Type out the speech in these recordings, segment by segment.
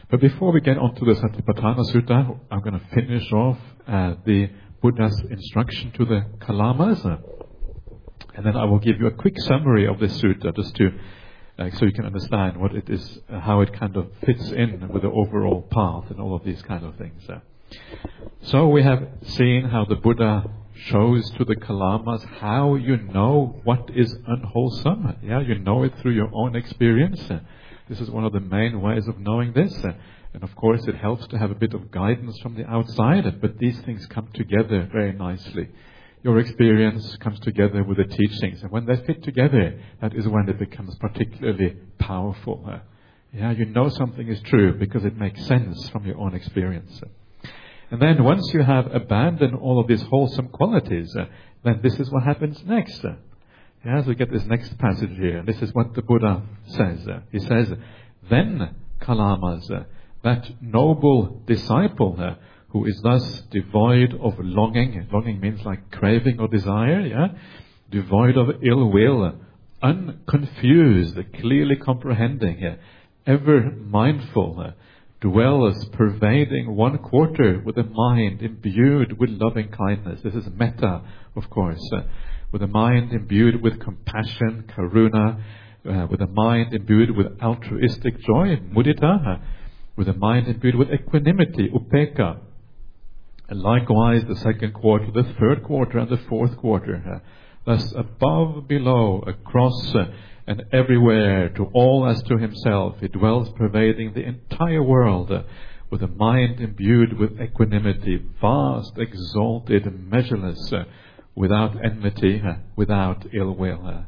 But before we get on to the Satipatthana Sutta, I'm going to finish off the Buddha's instruction to the Kalamas. And then I will give you a quick summary of this sutta, just to so you can understand what it is, how it kind of fits in with the overall path and all of these kind of things. So we have seen how the Buddha shows to the Kalamas how you know what is unwholesome. Yeah, you know it through your own experience. This is one of the main ways of knowing this. And of course it helps to have a bit of guidance from the outside, but these things come together very nicely. Your experience comes together with the teachings, and when they fit together, that is when it becomes particularly powerful. Yeah, you know something is true because it makes sense from your own experience. And then once you have abandoned all of these wholesome qualities, then this is what happens next. Yeah, so we get this next passage here, and this is what the Buddha says. He says, "Then, Kalamas, that noble disciple who is thus devoid of longing," longing means like craving or desire, yeah, devoid of ill will, unconfused, clearly comprehending, ever mindful, dwells pervading one quarter with a mind imbued with loving kindness. This is metta, of course, with a mind imbued with compassion, karuna, with a mind imbued with altruistic joy, mudita, with a mind imbued with equanimity, upekkha. And likewise, the second quarter, the third quarter, and the fourth quarter. Thus, above, below, across, and everywhere, to all as to himself, he dwells pervading the entire world, with a mind imbued with equanimity, vast, exalted, measureless, without enmity, without ill will.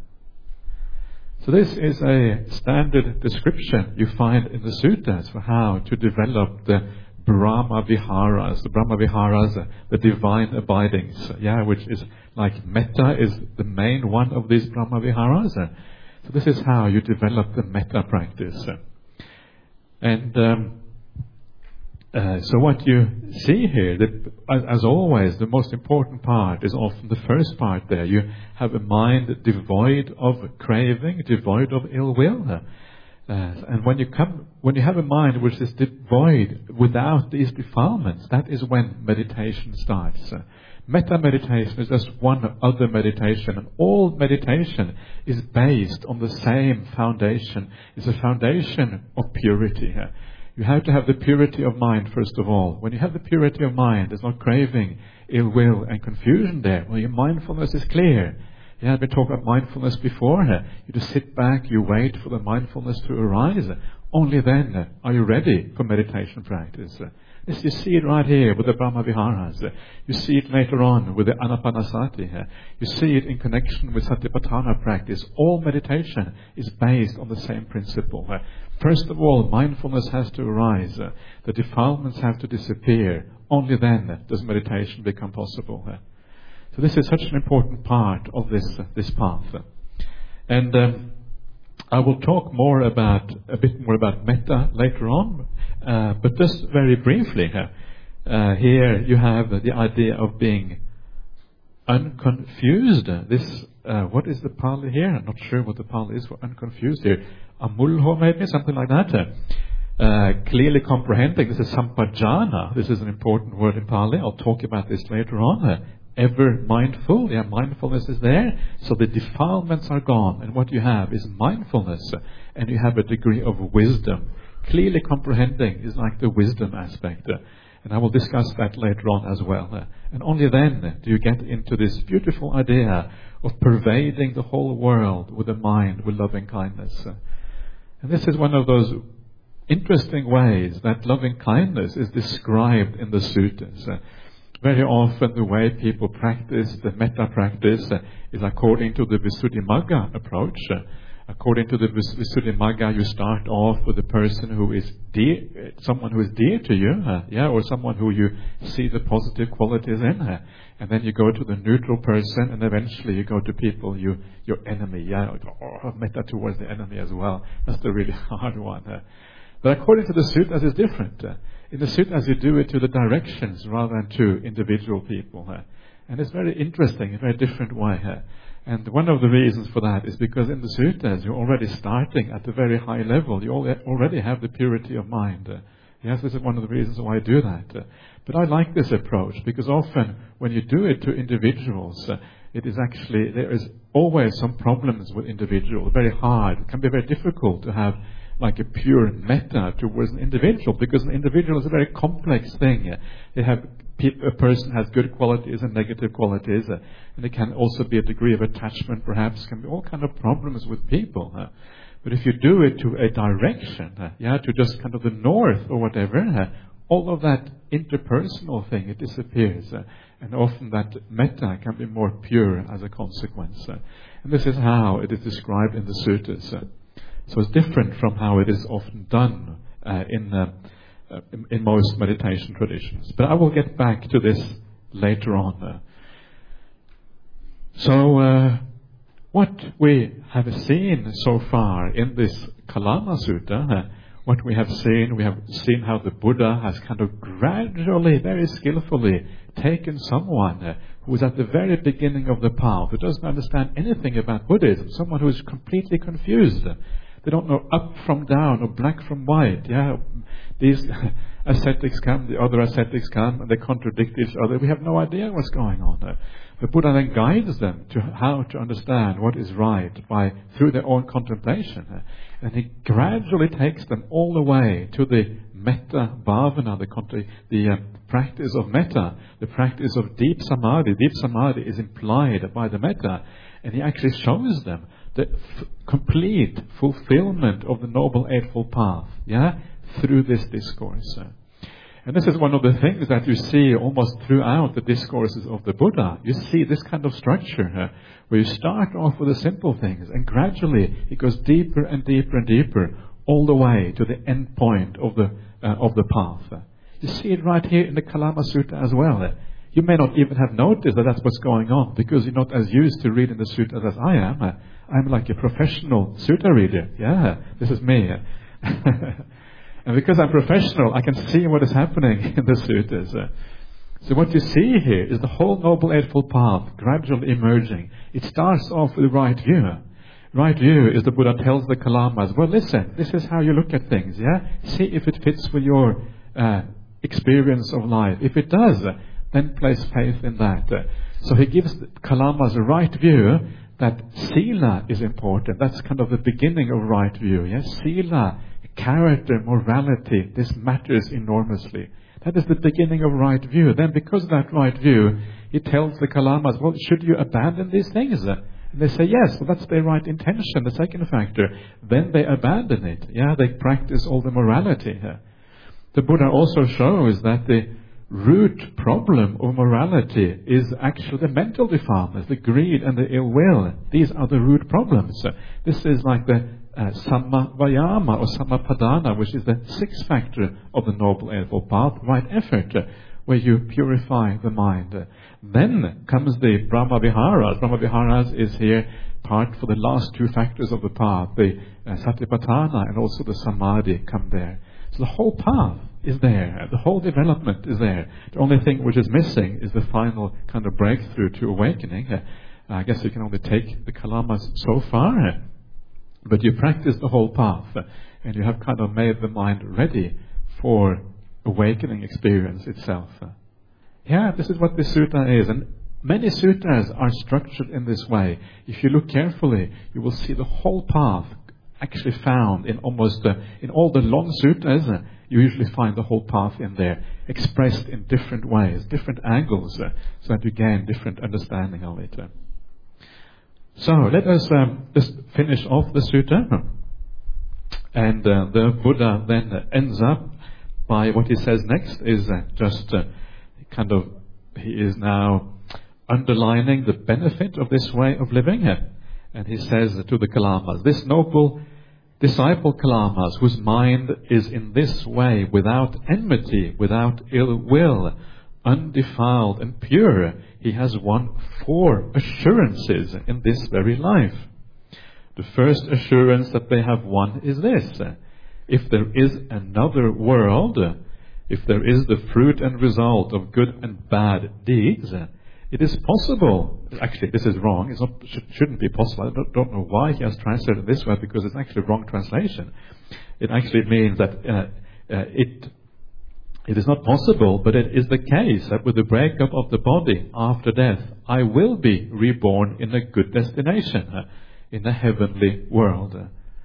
So this is a standard description you find in the suttas for how to develop the Brahma Viharas, the divine abidings, yeah, which is like metta is the main one of these Brahma Viharas. So this is how you develop the metta practice. And so what you see here, that as always, the most important part is often the first part there. You have a mind devoid of craving, devoid of ill will. And when you have a mind which is devoid without these defilements, that is when meditation starts. Metta meditation is just one other meditation, and all meditation is based on the same foundation. It's a foundation of purity. You have to have the purity of mind first of all. When you have the purity of mind, there's not craving, ill will and confusion there. Well, your mindfulness is clear. Yeah, I've been talking about mindfulness before. You just sit back, you wait for the mindfulness to arise. Only then are you ready for meditation practice. Yes, you see it right here with the Brahma Viharas. You see it later on with the Anapanasati. You see it in connection with Satipatthana practice. All meditation is based on the same principle. First of all, mindfulness has to arise. The defilements have to disappear. Only then does meditation become possible. So this is such an important part of this path. And I will talk a bit more about metta later on, but just very briefly here you have the idea of being unconfused. What is the Pali here? I'm not sure what the Pali is for unconfused here. Amulho maybe, something like that. Clearly comprehending. This is sampajana. This is an important word in Pali. I'll talk about this later on. Ever mindful, yeah, mindfulness is there, so the defilements are gone, and what you have is mindfulness, and you have a degree of wisdom. Clearly comprehending is like the wisdom aspect, and I will discuss that later on as well. And only then do you get into this beautiful idea of pervading the whole world with a mind with loving kindness. And this is one of those interesting ways that loving kindness is described in the suttas. Very often the way people practice the metta practice is according to the Visuddhimagga approach. According to the Visuddhimagga, you start off with a person who is dear, someone who is dear to you, or someone who you see the positive qualities in, and then you go to the neutral person, and eventually you go to people your enemy, metta towards the enemy as well. That's the really hard one. But according to the suttas, it's different. In the suttas, you do it to the directions rather than to individual people. And it's very interesting, a very different way. And one of the reasons for that is because in the suttas, you're already starting at a very high level. You already have the purity of mind. Yes, this is one of the reasons why I do that. But I like this approach because often when you do it to individuals, it is actually, there is always some problems with individuals, very hard. It can be very difficult to have like a pure metta towards an individual because an individual is a very complex thing. They have a person has good qualities and negative qualities, and it can also be a degree of attachment, perhaps, can be all kind of problems with people. But if you do it to a direction, to just kind of the north or whatever, all of that interpersonal thing, it disappears. And often that metta can be more pure as a consequence. And this is how it is described in the suttas. So it's different from how it is often done in most meditation traditions. But I will get back to this later on. So what we have seen so far in this Kalama Sutta, what we have seen how the Buddha has kind of gradually, very skillfully taken someone who is at the very beginning of the path, who doesn't understand anything about Buddhism, someone who is completely confused. They don't know up from down or black from white. These ascetics come, the other ascetics come, and they contradict each other. We have no idea what's going on. The Buddha then guides them to how to understand what is right through their own contemplation. And he gradually takes them all the way to the metta bhavana, the practice of metta, the practice of deep samadhi. Deep samadhi is implied by the metta. And he actually shows them the complete fulfillment of the Noble Eightfold Path, through this discourse. And this is one of the things that you see almost throughout the discourses of the Buddha. You see this kind of structure where you start off with the simple things and gradually it goes deeper and deeper and deeper all the way to the end point of the path. You see it right here in the Kalama Sutta as well. You may not even have noticed that that's what's going on because you're not as used to reading the suttas as I am. I'm like a professional sutta reader. This is me. And because I'm professional, I can see what is happening in the suttas. So what you see here is the whole Noble Eightfold Path gradually emerging. It starts off with right view. Right view is the Buddha tells the Kalamas, well, listen, this is how you look at things. See if it fits with your experience of life. If it does, then place faith in that. So he gives the Kalamas a right view that sila is important. That's kind of the beginning of right view. Sila, character, morality, this matters enormously. That is the beginning of right view. Then because of that right view, he tells the Kalamas, well, should you abandon these things? And they say, yes, well, that's their right intention, the second factor. Then they abandon it. They practice all the morality. The Buddha also shows that the root problem of morality is actually the mental defilements, the greed and the ill will. These are the root problems. This is like the Sammavayama or Sammapadana, which is the sixth factor of the Noble Eightfold Path, right effort, where you purify the mind. Then comes the Brahmaviharas. Brahmaviharas is here part for the last two factors of the path, the Satipatthana and also the Samadhi come there. So the whole path is there. The whole development is there. The only thing which is missing is the final kind of breakthrough to awakening. I guess you can only take the Kalamas so far. But you practice the whole path and you have kind of made the mind ready for awakening experience itself. This is what this sutta is. And many suttas are structured in this way. If you look carefully, you will see the whole path actually found in almost in all the long suttas. You usually find the whole path in there, expressed in different ways, different angles, so that you gain different understanding of it. So let us just finish off the sutta. And the Buddha then ends up by what he says next is he is now underlining the benefit of this way of living. And he says to the Kalamas, this noble disciple Kalamas, whose mind is in this way without enmity, without ill will, undefiled and pure, he has won 4 assurances in this very life. The first assurance that they have won is this: if there is another world, if there is the fruit and result of good and bad deeds, it is possible. Actually, this is wrong. Shouldn't be possible. I don't know why he has translated it this way, because it's actually a wrong translation. It actually means that It is not possible, but it is the case that with the breakup of the body after death, I will be reborn in a good destination, in a heavenly world.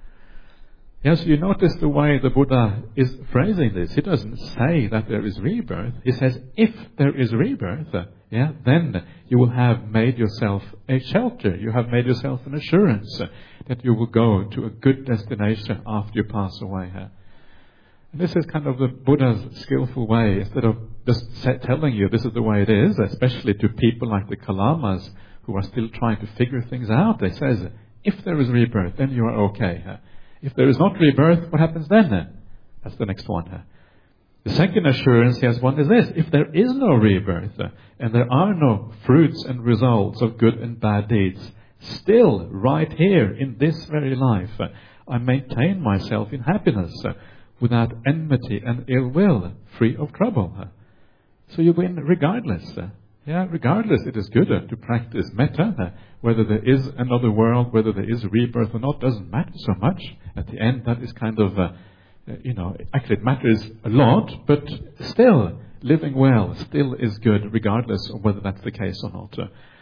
Yes, you notice the way the Buddha is phrasing this. He doesn't say that there is rebirth. He says, if there is rebirth, then you will have made yourself a shelter. You have made yourself an assurance that you will go to a good destination after you pass away. And this is kind of the Buddha's skillful way. Instead of just telling you this is the way it is, especially to people like the Kalamas who are still trying to figure things out, they says, if there is rebirth, then you are okay. If there is not rebirth, what happens then? That's the next one. The second assurance he has one is this: if there is no rebirth, and there are no fruits and results of good and bad deeds, still, right here in this very life, I maintain myself in happiness, without enmity and ill will, free of trouble. So you win regardless. Regardless, it is good to practice metta. Whether there is another world, whether there is rebirth or not, doesn't matter so much. At the end, that is kind of, actually it matters a lot, but still, living well still is good, regardless of whether that's the case or not.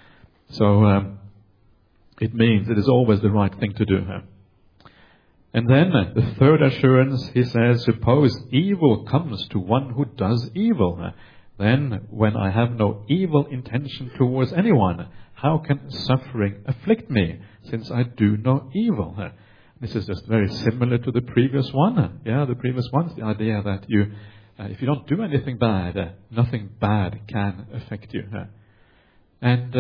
So, it means it is always the right thing to do. And then, the third assurance, he says, suppose evil comes to one who does evil. Then, when I have no evil intention towards anyone, how can suffering afflict me, since I do no evil? This is just very similar to the previous one. The previous one's the idea that if you don't do anything bad, nothing bad can affect you. And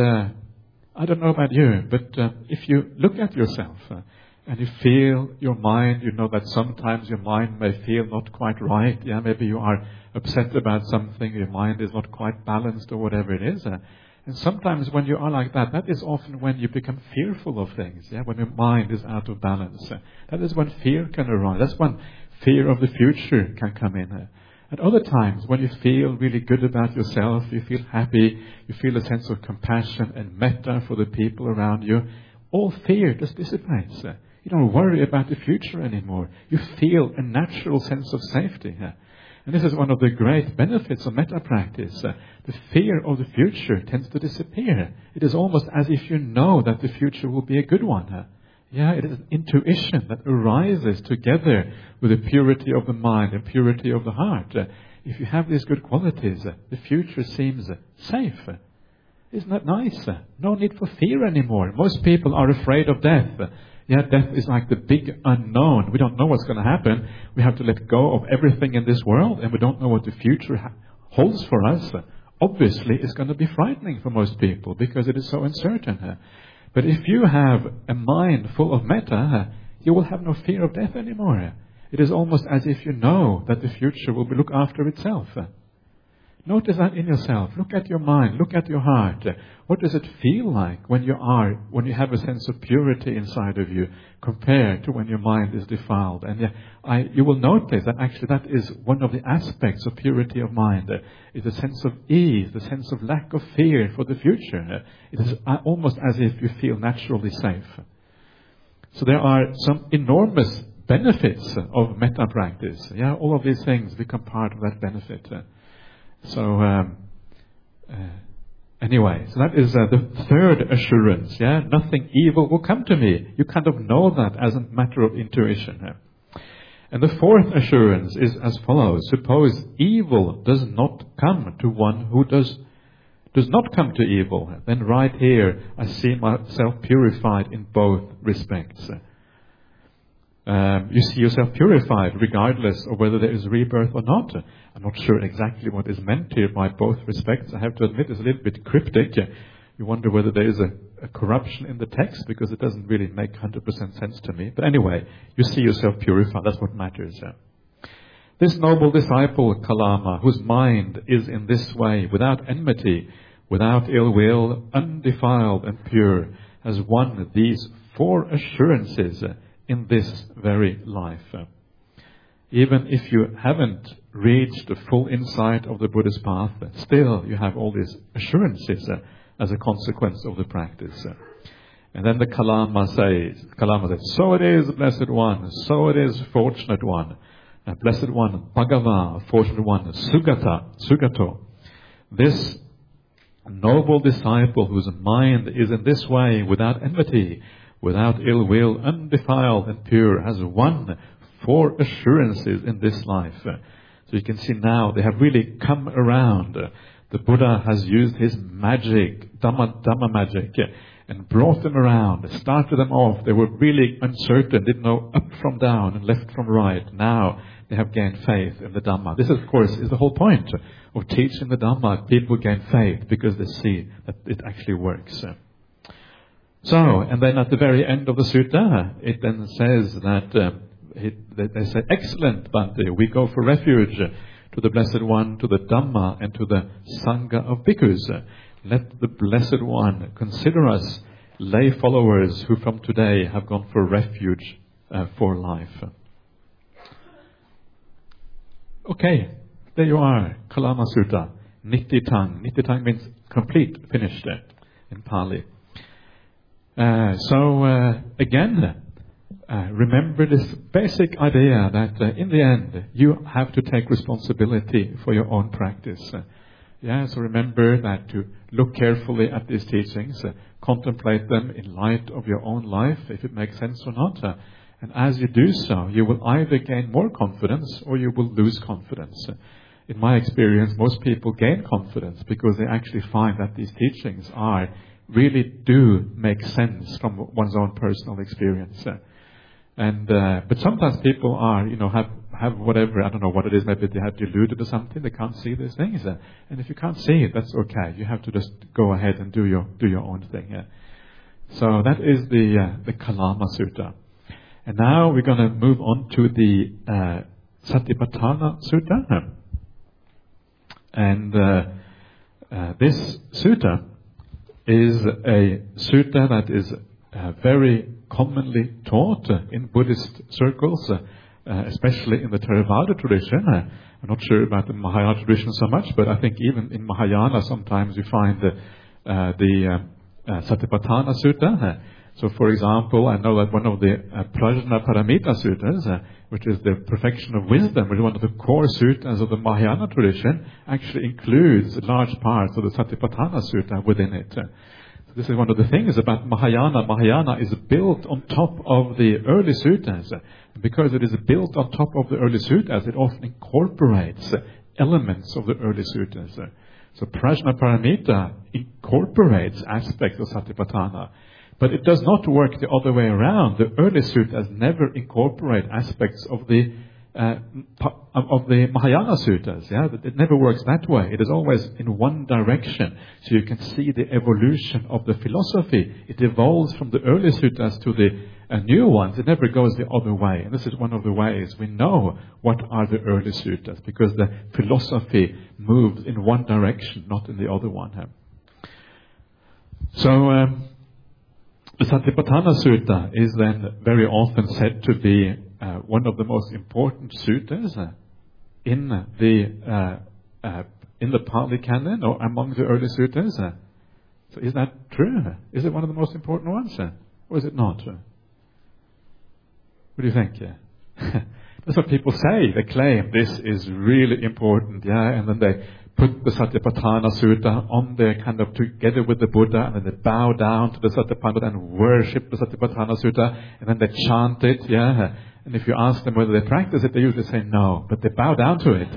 I don't know about you, but if you look at yourself and you feel your mind, you know that sometimes your mind may feel not quite right. Maybe you are upset about something, your mind is not quite balanced or whatever it is. And sometimes when you are like that, that is often when you become fearful of things. When your mind is out of balance. That is when fear can arise. That's when fear of the future can come in. At other times, when you feel really good about yourself, you feel happy, you feel a sense of compassion and metta for the people around you, all fear just dissipates. You don't worry about the future anymore. You feel a natural sense of safety. And this is one of the great benefits of metta practice. The fear of the future tends to disappear. It is almost as if you know that the future will be a good one. It is intuition that arises together with the purity of the mind and purity of the heart. If you have these good qualities, the future seems safe. Isn't that nice? No need for fear anymore. Most people are afraid of death. Death is like the big unknown. We don't know what's going to happen. We have to let go of everything in this world, and we don't know what the future holds for us. Obviously, it's going to be frightening for most people because it is so uncertain. But if you have a mind full of metta, you will have no fear of death anymore. It is almost as if you know that the future will look after itself. Notice that in yourself. Look at your mind. Look at your heart. What does it feel like when you have a sense of purity inside of you compared to when your mind is defiled? And you will notice that actually that is one of the aspects of purity of mind. Is a sense of ease, the sense of lack of fear for the future. It is almost as if you feel naturally safe. So there are some enormous benefits of metta practice. All of these things become part of that benefit. So, anyway, so that is the third assurance. Nothing evil will come to me. You kind of know that as a matter of intuition. And the fourth assurance is as follows: suppose evil does not come to one who does not come to evil, then right here I see myself purified in both respects. You see yourself purified regardless of whether there is rebirth or not. I'm not sure exactly what is meant here by both respects. I have to admit it's a little bit cryptic. You wonder whether there is a corruption in the text because it doesn't really make 100% sense to me. But anyway, you see yourself purified. That's what matters. This noble disciple, Kalama, whose mind is in this way, without enmity, without ill will, undefiled and pure, has won these 4 assurances in this very life. Even if you haven't reached the full insight of the Buddhist path, still you have all these assurances as a consequence of the practice. And then the Kalama says, so it is, blessed one, so it is, fortunate one. Blessed One, Bhagava, Fortunate One, Sugato. This noble disciple whose mind is in this way, without enmity, without ill will, undefiled and pure, has won 4 assurances in this life. So you can see now they have really come around. The Buddha has used his magic, Dhamma magic, and brought them around, started them off. They were really uncertain, didn't know up from down and left from right. Now they have gained faith in the Dhamma. This, of course, is the whole point of teaching the Dhamma. People gain faith because they see that it actually works. So, and then at the very end of the sutta, it then says that they say, excellent, Bhante, we go for refuge to the Blessed One, to the Dhamma, and to the Sangha of bhikkhus. Let the Blessed One consider us lay followers who from today have gone for refuge for life. Okay, there you are, Kalama Sutta, Nittitang. Nittitang means complete, finished in Pali. Again, remember this basic idea that in the end you have to take responsibility for your own practice. So remember that to look carefully at these teachings, contemplate them in light of your own life, if it makes sense or not. And as you do so, you will either gain more confidence or you will lose confidence. In my experience, most people gain confidence because they actually find that these teachings really do make sense from one's own personal experience. But sometimes people have whatever, I don't know what it is, maybe they have deluded or something, they can't see these things. And if you can't see it, that's okay. You have to just go ahead and do your own thing. So that is the Kalama Sutta. And now we're going to move on to the Satipatthana Sutta. And this sutta is a sutta that is very commonly taught in Buddhist circles, especially in the Theravada tradition. I'm not sure about the Mahayana tradition so much, but I think even in Mahayana sometimes you find the Satipatthana Sutta. So, for example, I know that one of the Prajna Paramita Suttas, which is the perfection of wisdom, which is one of the core suttas of the Mahayana tradition, actually includes large parts of the Satipatthana Sutta within it. So this is one of the things about Mahayana. Mahayana is built on top of the early suttas. Because it is built on top of the early suttas, it often incorporates elements of the early suttas. So Prajna Paramita incorporates aspects of Satipatthana. But it does not work the other way around. The early suttas never incorporate aspects of the Mahayana suttas. It never works that way. It is always in one direction. So you can see the evolution of the philosophy. It evolves from the early suttas to the new ones. It never goes the other way. And this is one of the ways we know what are the early suttas, because the philosophy moves in one direction, not in the other one. The Satipatthana Sutta is then very often said to be one of the most important suttas in the Pali Canon, or among the early suttas. So is that true? Is it one of the most important ones? Or is it not? What do you think? That's what people say. They claim this is really important, and then they put the Satipatthana Sutta on there kind of together with the Buddha, and then they bow down to the Satipatthana and worship the Satipatthana Sutta, and then they chant it, And if you ask them whether they practice it, they usually say no, but they bow down to it.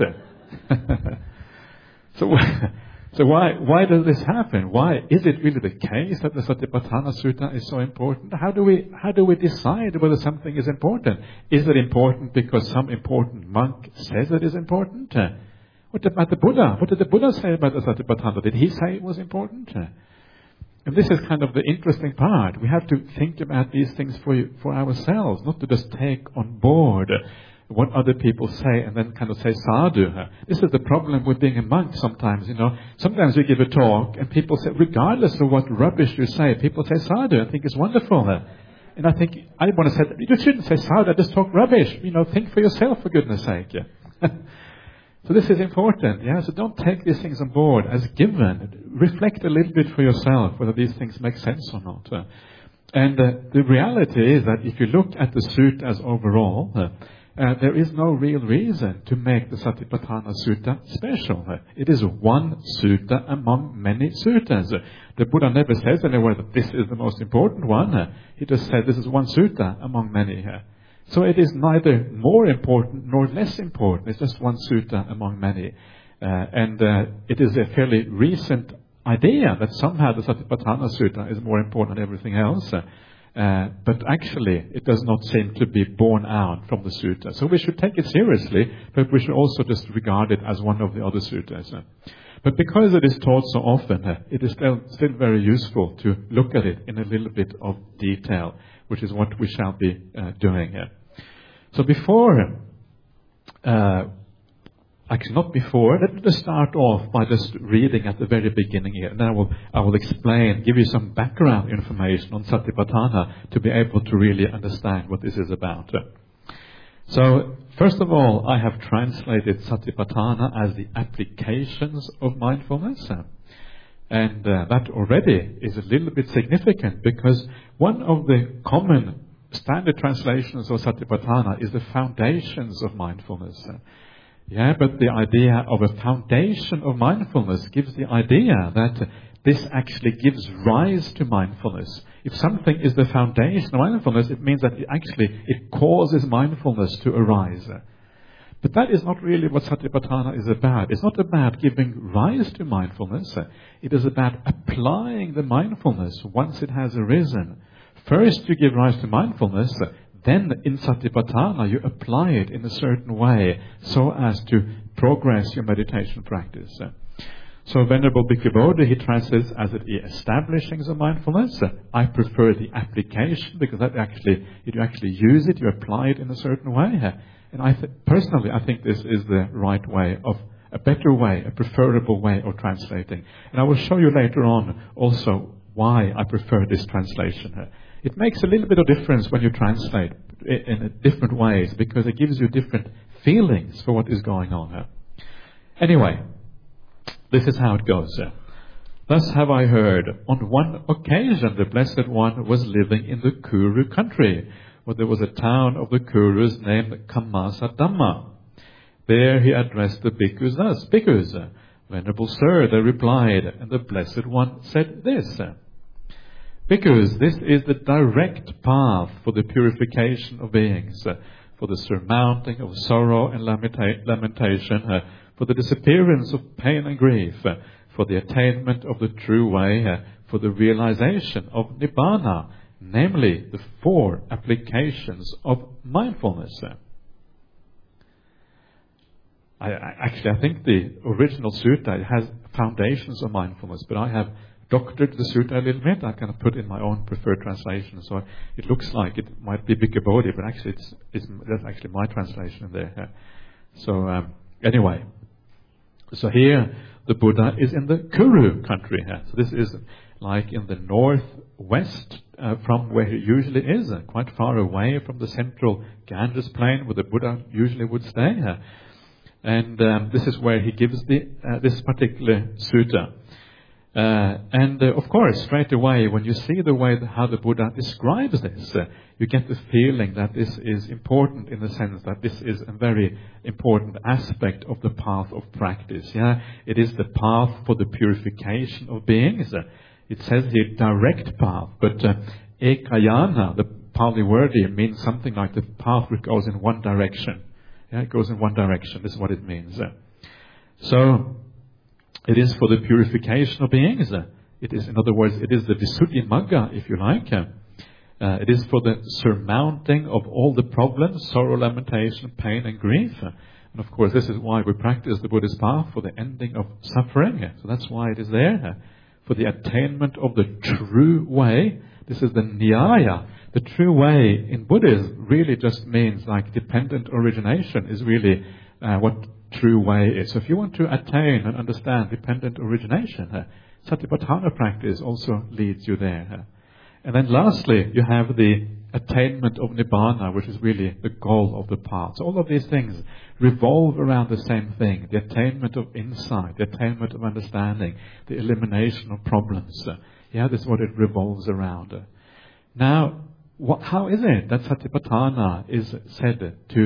So why does this happen? Why is it really the case that the Satipatthana Sutta is so important? How do we decide whether something is important? Is it important because some important monk says it is important? What about the Buddha? What did the Buddha say about the Satipatthana? Did he say it was important? And this is kind of the interesting part. We have to think about these things for ourselves, not to just take on board what other people say and then kind of say sadhu. This is the problem with being a monk sometimes, Sometimes you give a talk and people say, regardless of what rubbish you say, people say sadhu and think it's wonderful. And I think, I want to say, you shouldn't say sadhu, just talk rubbish. Think for yourself, for goodness sake. So this is important, So don't take these things on board as given. Reflect a little bit for yourself whether these things make sense or not. And the reality is that if you look at the suttas overall, there is no real reason to make the Satipatthana Sutta special. It is one sutta among many suttas. The Buddha never says anywhere that this is the most important one. He just said this is one sutta among many. So it is neither more important nor less important. It's just one sutta among many. And it is a fairly recent idea that somehow the Satipatthana Sutta is more important than everything else. But actually, it does not seem to be borne out from the sutta. So we should take it seriously, but we should also just regard it as one of the other suttas. But because it is taught so often, it is still very useful to look at it in a little bit of detail, which is what we shall be doing here. So actually not before, let me just start off by just reading at the very beginning here. And then I will explain, give you some background information on Satipatthana to be able to really understand what this is about. So, first of all, I have translated Satipatthana as the applications of mindfulness. And that already is a little bit significant because one of the common standard translations of Satipatthana is the foundations of mindfulness. But the idea of a foundation of mindfulness gives the idea that this actually gives rise to mindfulness. If something is the foundation of mindfulness, it means that it causes mindfulness to arise. But that is not really what Satipatthana is about. It's not about giving rise to mindfulness. It is about applying the mindfulness once it has arisen. First you give rise to mindfulness, then in Satipatthana you apply it in a certain way so as to progress your meditation practice. So Venerable Bhikkhu Bodhi, he translates as the establishings of mindfulness. I prefer the application because that you actually use it, you apply it in a certain way. And personally, I think this is the right way a better way, a preferable way of translating. And I will show you later on also why I prefer this translation. It makes a little bit of difference when you translate in different ways because it gives you different feelings for what is going on. Anyway, this is how it goes. Thus have I heard, on one occasion the Blessed One was living in the Kuru country, where there was a town of the Kurus named Kamasa Dhamma. There he addressed the bhikkhus thus, Bhikkhus, Venerable Sir, they replied, and the Blessed One said this. Bhikkhus, this is the direct path for the purification of beings, for the surmounting of sorrow and lamentation, for the disappearance of pain and grief, for the attainment of the true way, for the realization of Nibbana, namely the 4 applications of mindfulness. I think the original sutta has foundations of mindfulness, but I have doctored the sutta a little bit. I kind of put in my own preferred translation, so it looks like it might be Bhikkhu Bodhi, but actually that's actually my translation there. So anyway, so here the Buddha is in the Kuru country. So this is like in the northwest from where he usually is, quite far away from the central Ganges plain where the Buddha usually would stay. And this is where he gives this particular sutta. Of course, straight away, when you see the way how the Buddha describes this, you get the feeling that this is important in the sense that this is a very important aspect of the path of practice. It is the path for the purification of beings. It says here direct path, but ekayana, the Pali word here, means something like the path which goes in one direction. It goes in one direction. This is what it means. So it is for the purification of beings. It is, in other words, it is the Visuddhi Magga, if you like. It is for the surmounting of all the problems, sorrow, lamentation, pain and grief. And of course, this is why we practice the Buddhist path, for the ending of suffering. So that's why it is there. For the attainment of the true way. This is the Nyaya. The true way in Buddhism really just means like dependent origination is really what true way is. So if you want to attain and understand dependent origination, Satipatthana practice also leads you there. And then lastly, you have the attainment of Nibbana, which is really the goal of the path. So all of these things revolve around the same thing, the attainment of insight, the attainment of understanding, the elimination of problems. This is what it revolves around. Now, how is it that Satipatthana is said to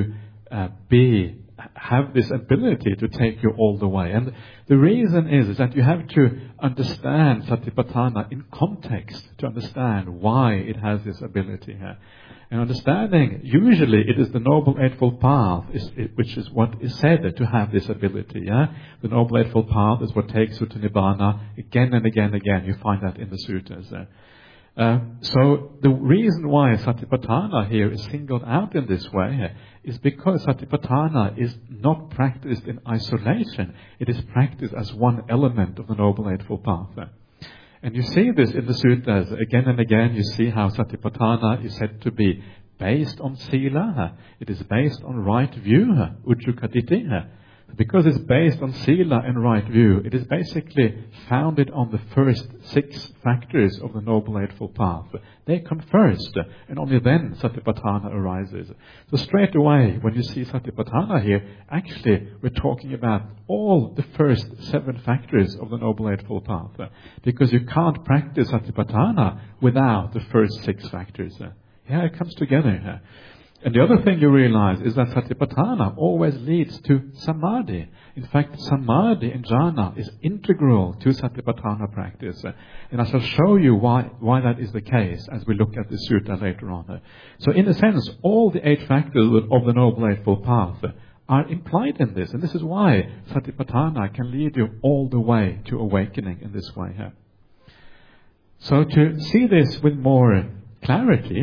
have this ability to take you all the way. And the reason is that you have to understand Satipatthana in context to understand why it has this ability here. And understanding, usually it is the Noble Eightfold Path, which is what is said to have this ability. Yeah? The Noble Eightfold Path is what takes you to Nibbana again and again and again. You find that in the sutras. So the reason why Satipatthana here is singled out in this way is because Satipatthana is not practiced in isolation. It is practiced as one element of the Noble Eightfold Path. And you see this in the sutras again and again. You see how Satipatthana is said to be based on sila. It is based on right view, ujjukaditi. Because it's based on sila and right view, it is basically founded on the first 6 factors of the Noble Eightfold Path. They come first, and only then Satipatthana arises. So straight away, when you see Satipatthana here, actually we're talking about all the first 7 factors of the Noble Eightfold Path. Because you can't practice Satipatthana without the first 6 factors. Yeah, it comes together here. And the other thing you realize is that Satipatthana always leads to Samadhi. In fact, Samadhi and Jhana is integral to Satipatthana practice. And I shall show you why that is the case as we look at the sutta later on. So in a sense, all the 8 factors of the Noble Eightfold Path are implied in this. And this is why Satipatthana can lead you all the way to awakening in this way. So to see this with more clarity,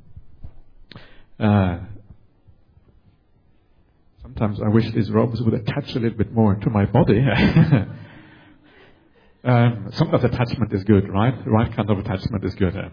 sometimes I wish these robes would attach a little bit more to my body. Sometimes attachment is good, right? The right kind of attachment is good.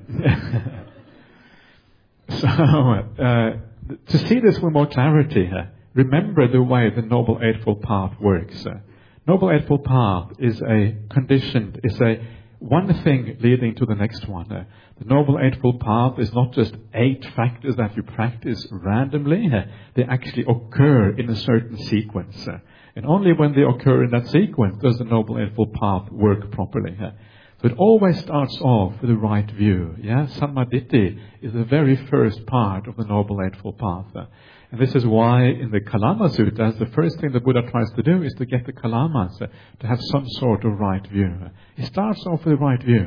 So, to see this with more clarity, remember the way the Noble Eightfold Path works. Noble Eightfold Path is a conditioned, is a one thing leading to the next one. The Noble Eightfold Path is not just 8 factors that you practice randomly. They actually occur in a certain sequence. And only when they occur in that sequence does the Noble Eightfold Path work properly. So it always starts off with the right view. Yeah? Samaditi is the very first part of the Noble Eightfold Path. And this is why in the Kalama Suttas, the first thing the Buddha tries to do is to get the Kalamas to have some sort of right view. He starts off with the right view.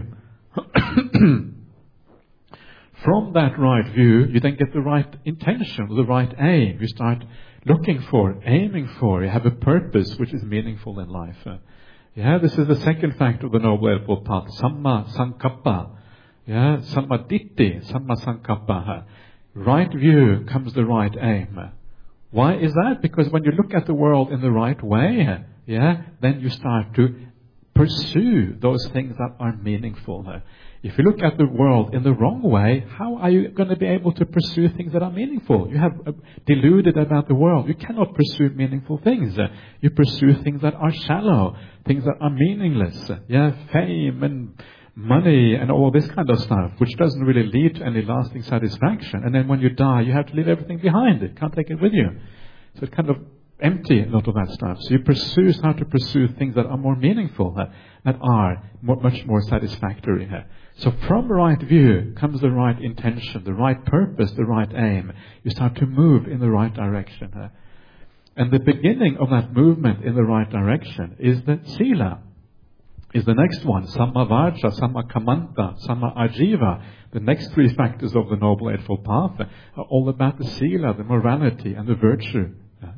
From that right view, you then get the right intention, the right aim. You start looking for, aiming for. You have a purpose which is meaningful in life. Yeah, this is the second factor of the Noble Eightfold Path, Samma Sankappa. Yeah, Sammaditthi, Samma Sankappa. Right view comes the right aim. Why is that? Because when you look at the world in the right way, then you start to pursue those things that are meaningful. If you look at the world in the wrong way, how are you going to be able to pursue things that are meaningful? You have deluded about the world. You cannot pursue meaningful things. You pursue things that are shallow, things that are meaningless. Fame and money and all this kind of stuff, which doesn't really lead to any lasting satisfaction. And then when you die, you have to leave everything behind. It can't take it with you. So it's kind of empty, a lot of that stuff. So you start to pursue things that are more meaningful, that are much more satisfactory. So from right view comes the right intention, the right purpose, the right aim. You start to move in the right direction. And the beginning of that movement in the right direction is the sila. Is the next one, Samma Vaca, Samma Kamanta, Samma Ajiva. The next 3 factors of the Noble Eightfold Path are all about the sila, the morality and the virtue.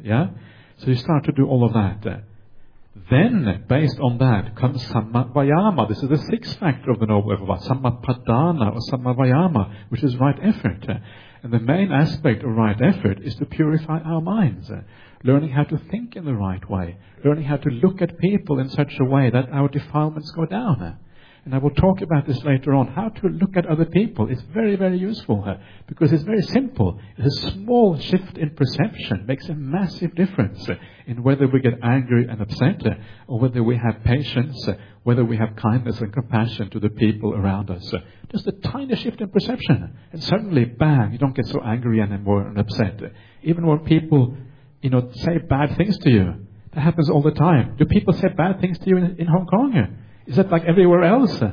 So you start to do all of that. Then, based on that, comes Samma Vayama. This is the 6th factor of the Noble Eightfold Path, Samma Padana or Samma Vayama, which is right effort. And the main aspect of right effort is to purify our minds. Learning how to think in the right way. Learning how to look at people in such a way that our defilements go down. And I will talk about this later on. How to look at other people is very, very useful. Because it's very simple. A small shift in perception makes a massive difference in whether we get angry and upset, or whether we have patience, whether we have kindness and compassion to the people around us. Just a tiny shift in perception. And suddenly, bang, you don't get so angry anymore and upset. Even when people say bad things to you. That happens all the time. Do people say bad things to you in Hong Kong? Is that like everywhere else?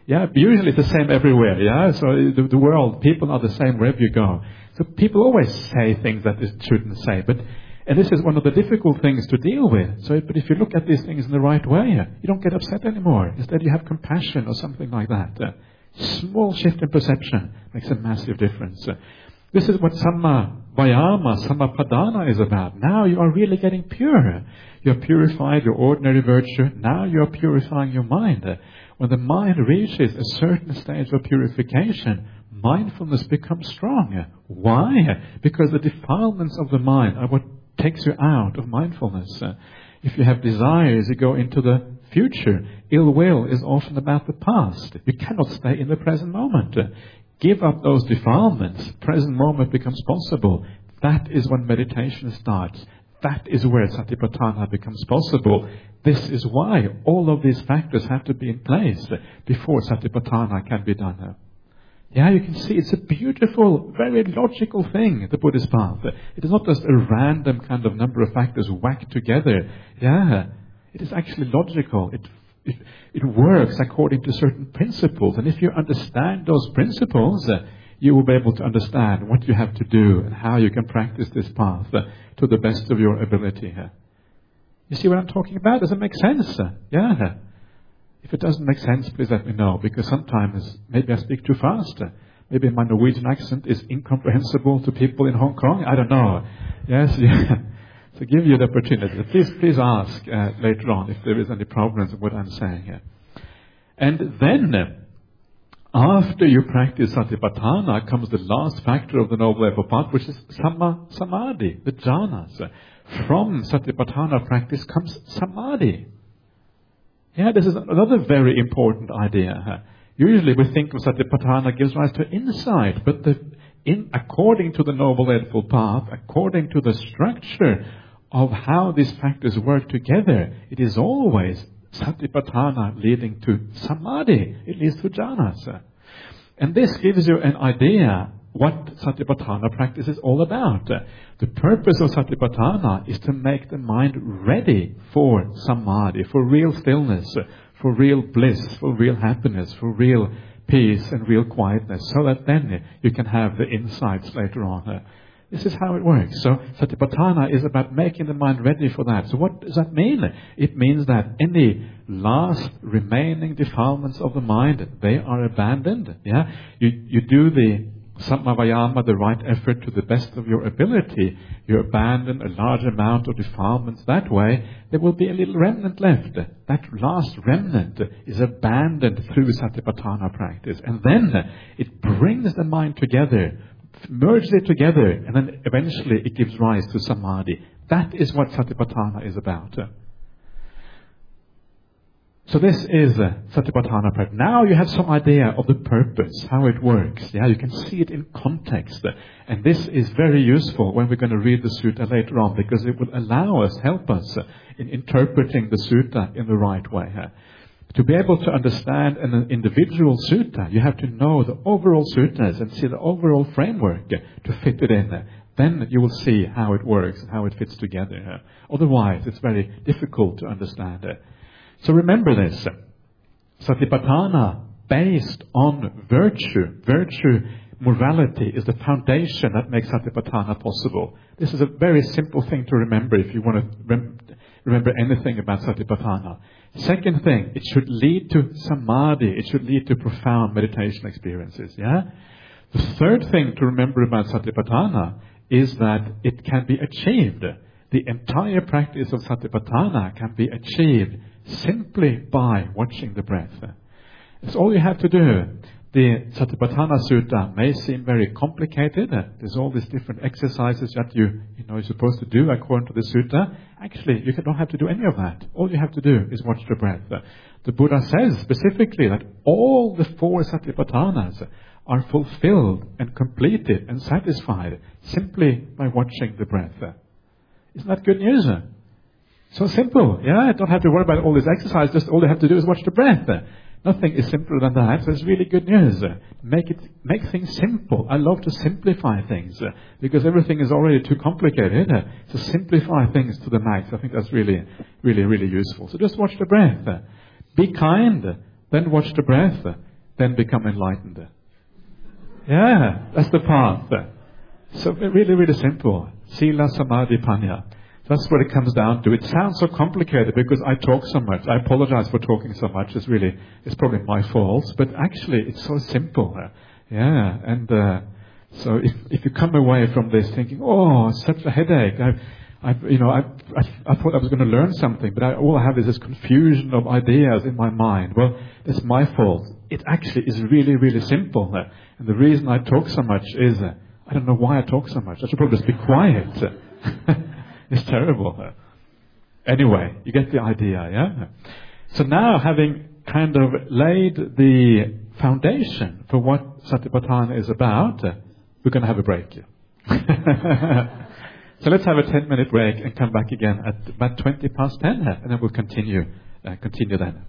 Yeah, usually it's the same everywhere. Yeah, so the world, people are the same wherever you go. So people always say things that they shouldn't say, and this is one of the difficult things to deal with. But if you look at these things in the right way, you don't get upset anymore. Instead, you have compassion or something like that. Small shift in perception makes a massive difference. This is what Samma Vayama, Samma Padana is about. Now you are really getting pure. You have purified your ordinary virtue. Now you are purifying your mind. When the mind reaches a certain stage of purification, mindfulness becomes strong. Why? Because the defilements of the mind are what takes you out of mindfulness. If you have desires, you go into the future. Ill will is often about the past. You cannot stay in the present moment. Give up those defilements. Present moment becomes possible. That is when meditation starts. That is where Satipatthana becomes possible. This is why all of these factors have to be in place before Satipatthana can be done. Yeah, you can see it's a beautiful, very logical thing, the Buddhist path. It is not just a random kind of number of factors whacked together. Yeah, it is actually logical. It works according to certain principles. And if you understand those principles, you will be able to understand what you have to do and how you can practice this path to the best of your ability. You see what I'm talking about? Does it make sense? Yeah. If it doesn't make sense, please let me know, because sometimes maybe I speak too fast. Maybe my Norwegian accent is incomprehensible to people in Hong Kong. I don't know. Yes, yeah. So give you the opportunity. Please ask later on if there is any problems with what I'm saying here. And then, after you practice Satipatthana, comes the last factor of the Noble Eightfold Path, which is Samma Samadhi, the jhanas. From Satipatthana practice comes Samadhi. Yeah, this is another very important idea. Usually we think of Satipatthana gives rise to insight, but according to the Noble Eightfold Path, according to the structure of how these factors work together, it is always Satipatthana leading to Samadhi. It leads to jhanas. And this gives you an idea what Satipatthana practice is all about. The purpose of Satipatthana is to make the mind ready for Samadhi, for real stillness, for real bliss, for real happiness, for real peace and real quietness, so that then you can have the insights later on. This is how it works. So Satipatthana is about making the mind ready for that. So what does that mean? It means that any last remaining defilements of the mind, they are abandoned. Yeah, you do the Samma Vayama, the right effort to the best of your ability. You abandon a large amount of defilements that way. There will be a little remnant left. That last remnant is abandoned through Satipatthana practice. And then it brings the mind together, merges it together, and then eventually it gives rise to Samadhi. That is what Satipatthana is about. So this is Satipatthana practice. Now you have some idea of the purpose, how it works. Yeah, you can see it in context. And this is very useful when we're going to read the sutta later on, because it will help us in interpreting the sutta in the right way. To be able to understand an individual sutta, you have to know the overall suttas and see the overall framework to fit it in. Then you will see how it works and how it fits together. Otherwise, it's very difficult to understand it. So remember this. Satipatthana based on virtue. Virtue, morality, is the foundation that makes Satipatthana possible. This is a very simple thing to remember if you want to remember anything about Satipatthana. Second thing, it should lead to Samadhi. It should lead to profound meditation experiences. Yeah. The third thing to remember about Satipatthana is that it can be achieved. The entire practice of Satipatthana can be achieved simply by watching the breath. It's all you have to do. The Satipatthana Sutta may seem very complicated. There's all these different exercises that you're supposed to do according to the Sutta. Actually, you don't have to do any of that. All you have to do is watch the breath. The Buddha says specifically that all the 4 Satipatthanas are fulfilled and completed and satisfied simply by watching the breath. Isn't that good news? So simple. Yeah, don't have to worry about all this exercise. Just all you have to do is watch the breath. Nothing is simpler than that. So it's really good news. Make things simple. I love to simplify things because everything is already too complicated. So simplify things to the max. I think that's really, really, really useful. So just watch the breath. Be kind. Then watch the breath. then become enlightened. Yeah, that's the path. So really, really simple. Sila, Samadhi, Panya. That's what it comes down to. It sounds so complicated because I talk so much. I apologize for talking so much. It's probably my fault. But actually, it's so simple. Yeah, and so if you come away from this thinking, oh, such a headache. I thought I was going to learn something, but all I have is this confusion of ideas in my mind. Well, it's my fault. It actually is really, really simple. And the reason I talk so much is, I don't know why I talk so much. I should probably just be quiet. It's terrible. Anyway, you get the idea, yeah? So now, having kind of laid the foundation for what Satipatthana is about, we're going to have a break. So let's have a 10-minute break and come back again at about 20 past 10, and then we'll continue then.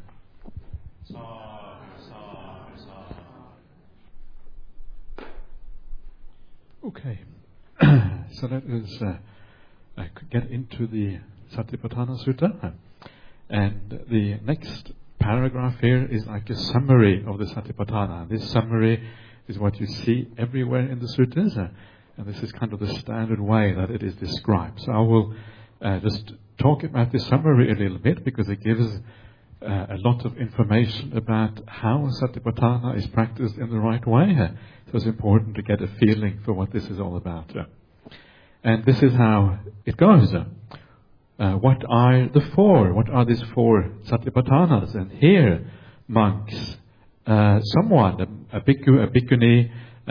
Okay. So let us get into the Satipatthana Sutta. And the next paragraph here is like a summary of the Satipatthana. This summary is what you see everywhere in the suttas. And this is kind of the standard way that it is described. So I will just talk about the summary a little bit because it gives a lot of information about how Satipatthana is practiced in the right way. So it's important to get a feeling for what this is all about. And this is how it goes. What are the four? What are these four Satipatthanas? And here, monks, someone, a bhikkhu, a bhikkhuni, an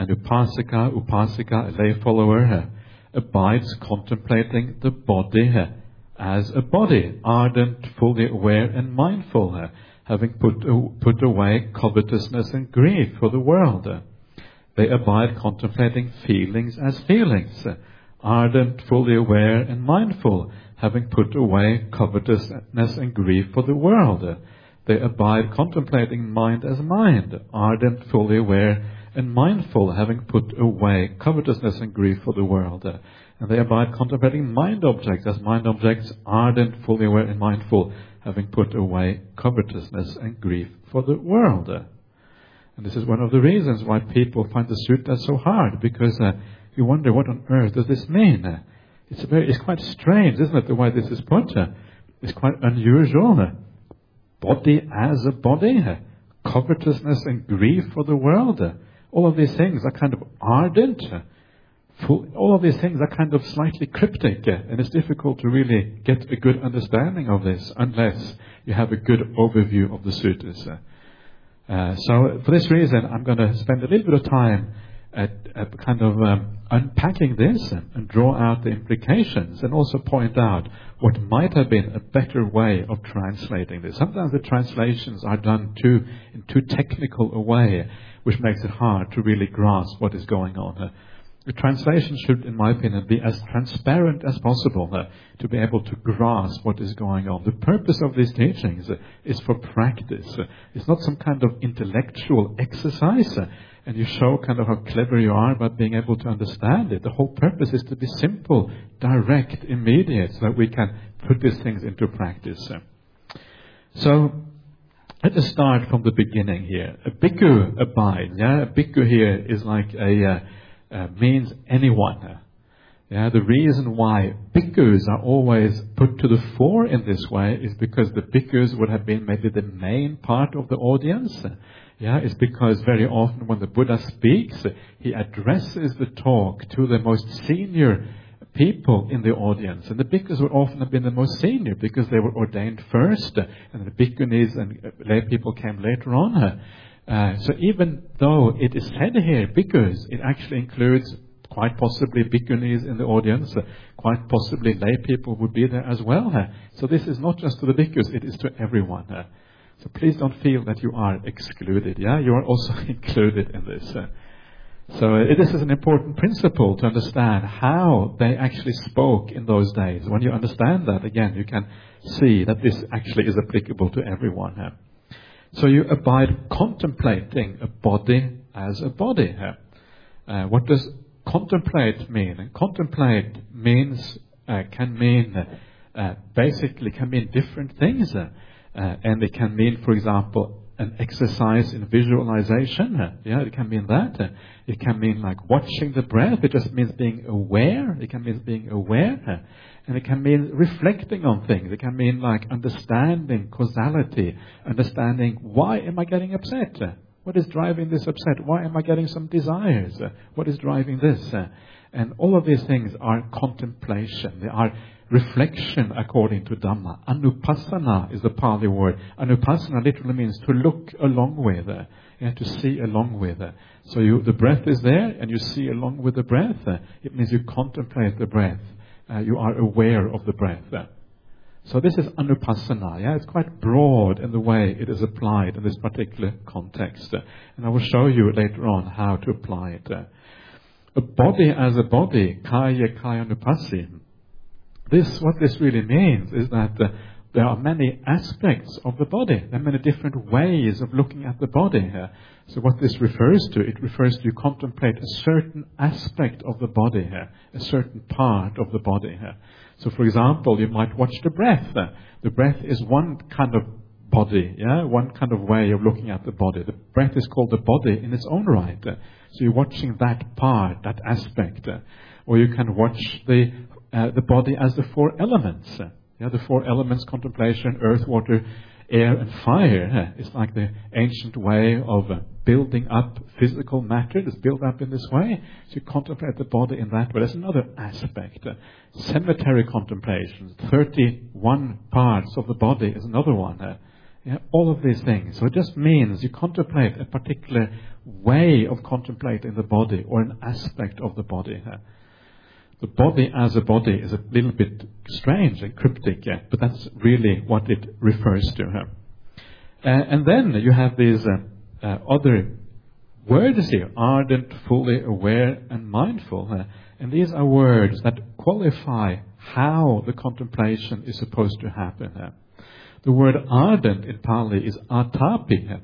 upasika, a lay follower, abides contemplating the body as a body, ardent, fully aware and mindful, having put away covetousness and grief for the world. They abide contemplating feelings as feelings, ardent, fully aware and mindful, having put away covetousness and grief for the world. They abide contemplating mind as mind, ardent, fully aware and mindful, having put away covetousness and grief for the world. And they abide contemplating mind objects as mind objects, ardent, fully aware and mindful, having put away covetousness and grief for the world. And this is one of the reasons why people find the sutta so hard, because you wonder, what on earth does this mean? It's quite strange, isn't it, the way this is put? It's quite unusual. Body as a body, covetousness and grief for the world. All of these things are kind of ardent. All of these things are kind of slightly cryptic, and it's difficult to really get a good understanding of this unless you have a good overview of the suttas. So for this reason, I'm going to spend a little bit of time at kind of unpacking this and draw out the implications and also point out what might have been a better way of translating this. Sometimes the translations are done in too technical a way, which makes it hard to really grasp what is going on. The translation should, in my opinion, be as transparent as possible to be able to grasp what is going on. The purpose of these teachings is for practice. It's not some kind of intellectual exercise, and you show kind of how clever you are about being able to understand it. The whole purpose is to be simple, direct, immediate, so that we can put these things into practice. So, let us start from the beginning here. A bhikkhu abides. A bhikkhu here is like means anyone. The reason why bhikkhus are always put to the fore in this way is because the bhikkhus would have been maybe the main part of the audience. It's because very often when the Buddha speaks, he addresses the talk to the most senior people in the audience. And the bhikkhus would often have been the most senior because they were ordained first, and the bhikkhunis and lay people came later on. So even though it is said here, bhikkhus, it actually includes quite possibly bhikkhunis in the audience, quite possibly lay people would be there as well. So this is not just to the bhikkhus, it is to everyone. So please don't feel that you are excluded. You are also included in this. So this is an important principle to understand how they actually spoke in those days. When you understand that, again, you can see that this actually is applicable to everyone. So you abide contemplating a body as a body. What does contemplate mean? And contemplate can mean different things. And it can mean, for example, an exercise in visualization. Yeah, it can mean that. It can mean like watching the breath. It just means being aware. It can mean being aware. And it can mean reflecting on things. It can mean like understanding causality, understanding why am I getting upset? What is driving this upset? Why am I getting some desires? What is driving this? And all of these things are contemplation. They are reflection according to Dhamma. Anupassana is the Pali word. Anupassana literally means to look along with. To see along with. So the breath is there and you see along with the breath. It means you contemplate the breath. You are aware of the breath. So this is anupassana. Yeah? It's quite broad in the way it is applied in this particular context. And I will show you later on how to apply it. A body as a body, kaya anupassi. What this really means is that there are many aspects of the body. There are many different ways of looking at the body. So what this refers to, it refers to you contemplate a certain aspect of the body, a certain part of the body. So for example, you might watch the breath. The breath is one kind of body, one kind of way of looking at the body. The breath is called the body in its own right. So you're watching that part, that aspect. Or you can watch the body as the four elements. The four elements contemplation, earth, water, air and fire. It's like the ancient way of building up physical matter. It's built up in this way. So you contemplate the body in that way. There's another aspect. Cemetery contemplations. 31 parts of the body is another one. All of these things. So it just means you contemplate a particular way of contemplating the body or an aspect of the body. The body as a body is a little bit strange and cryptic, but that's really what it refers to. And then you have these other words here, ardent, fully aware and mindful. And these are words that qualify how the contemplation is supposed to happen. The word ardent in Pali is atapi.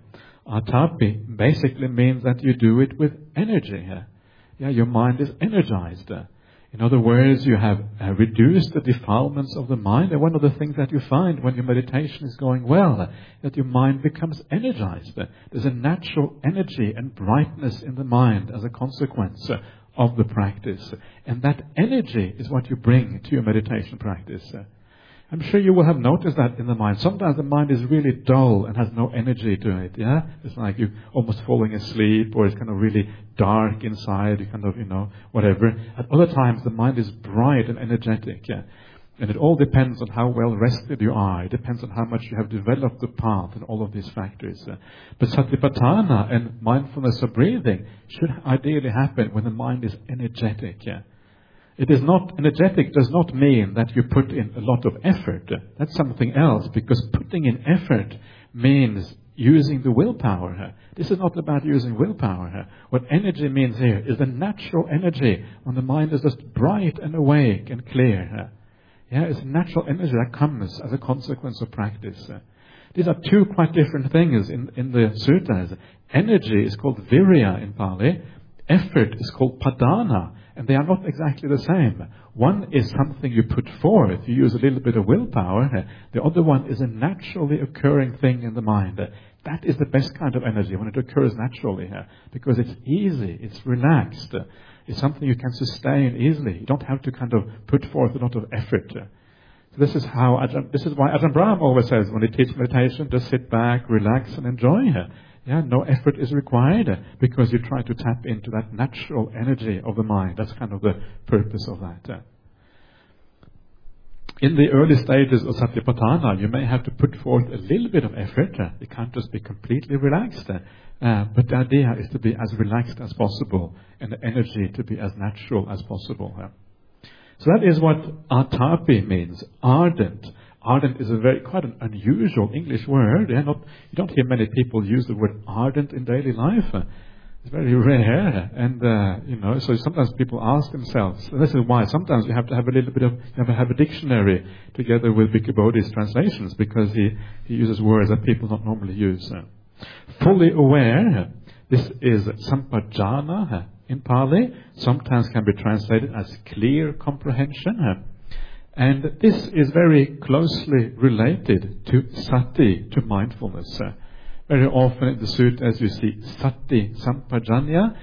Atapi basically means that you do it with energy. Your mind is energized. In other words, you have reduced the defilements of the mind. And one of the things that you find when your meditation is going well, that your mind becomes energized. There's a natural energy and brightness in the mind as a consequence of the practice. And that energy is what you bring to your meditation practice. I'm sure you will have noticed that in the mind. Sometimes the mind is really dull and has no energy to it, It's like you're almost falling asleep, or it's kind of really dark inside, you kind of, whatever. At other times the mind is bright and energetic, And it all depends on how well rested you are. It depends on how much you have developed the path and all of these factors. But satipatthana and mindfulness of breathing should ideally happen when the mind is energetic, It is not, energetic does not mean that you put in a lot of effort. That's something else, because putting in effort means using the willpower. This is not about using willpower. What energy means here is the natural energy when the mind is just bright and awake and clear. It's natural energy that comes as a consequence of practice. These are two quite different things in the suttas. Energy is called virya in Pali. Effort is called padana. And they are not exactly the same. One is something you put forth. You use a little bit of willpower. The other one is a naturally occurring thing in the mind. That is the best kind of energy, when it occurs naturally. Because it's easy, it's relaxed. It's something you can sustain easily. You don't have to kind of put forth a lot of effort. So this is why Ajahn Brahm always says, when he teaches meditation, just sit back, relax and enjoy. No effort is required, because you try to tap into that natural energy of the mind. That's kind of the purpose of that. In the early stages of Satipatthana, you may have to put forth a little bit of effort. You can't just be completely relaxed. But the idea is to be as relaxed as possible, and the energy to be as natural as possible. So that is what atapi means, ardent. Ardent is quite an unusual English word. You don't hear many people use the word ardent in daily life. It's very rare. And, so sometimes people ask themselves, and this is why sometimes you have to have have a dictionary together with Bhikkhu Bodhi's translations, because he uses words that people don't normally use. Fully aware, this is sampajjhana in Pali. Sometimes can be translated as clear comprehension. And this is very closely related to sati, to mindfulness. Very often in the sutta, as you see, sati, sampajanya,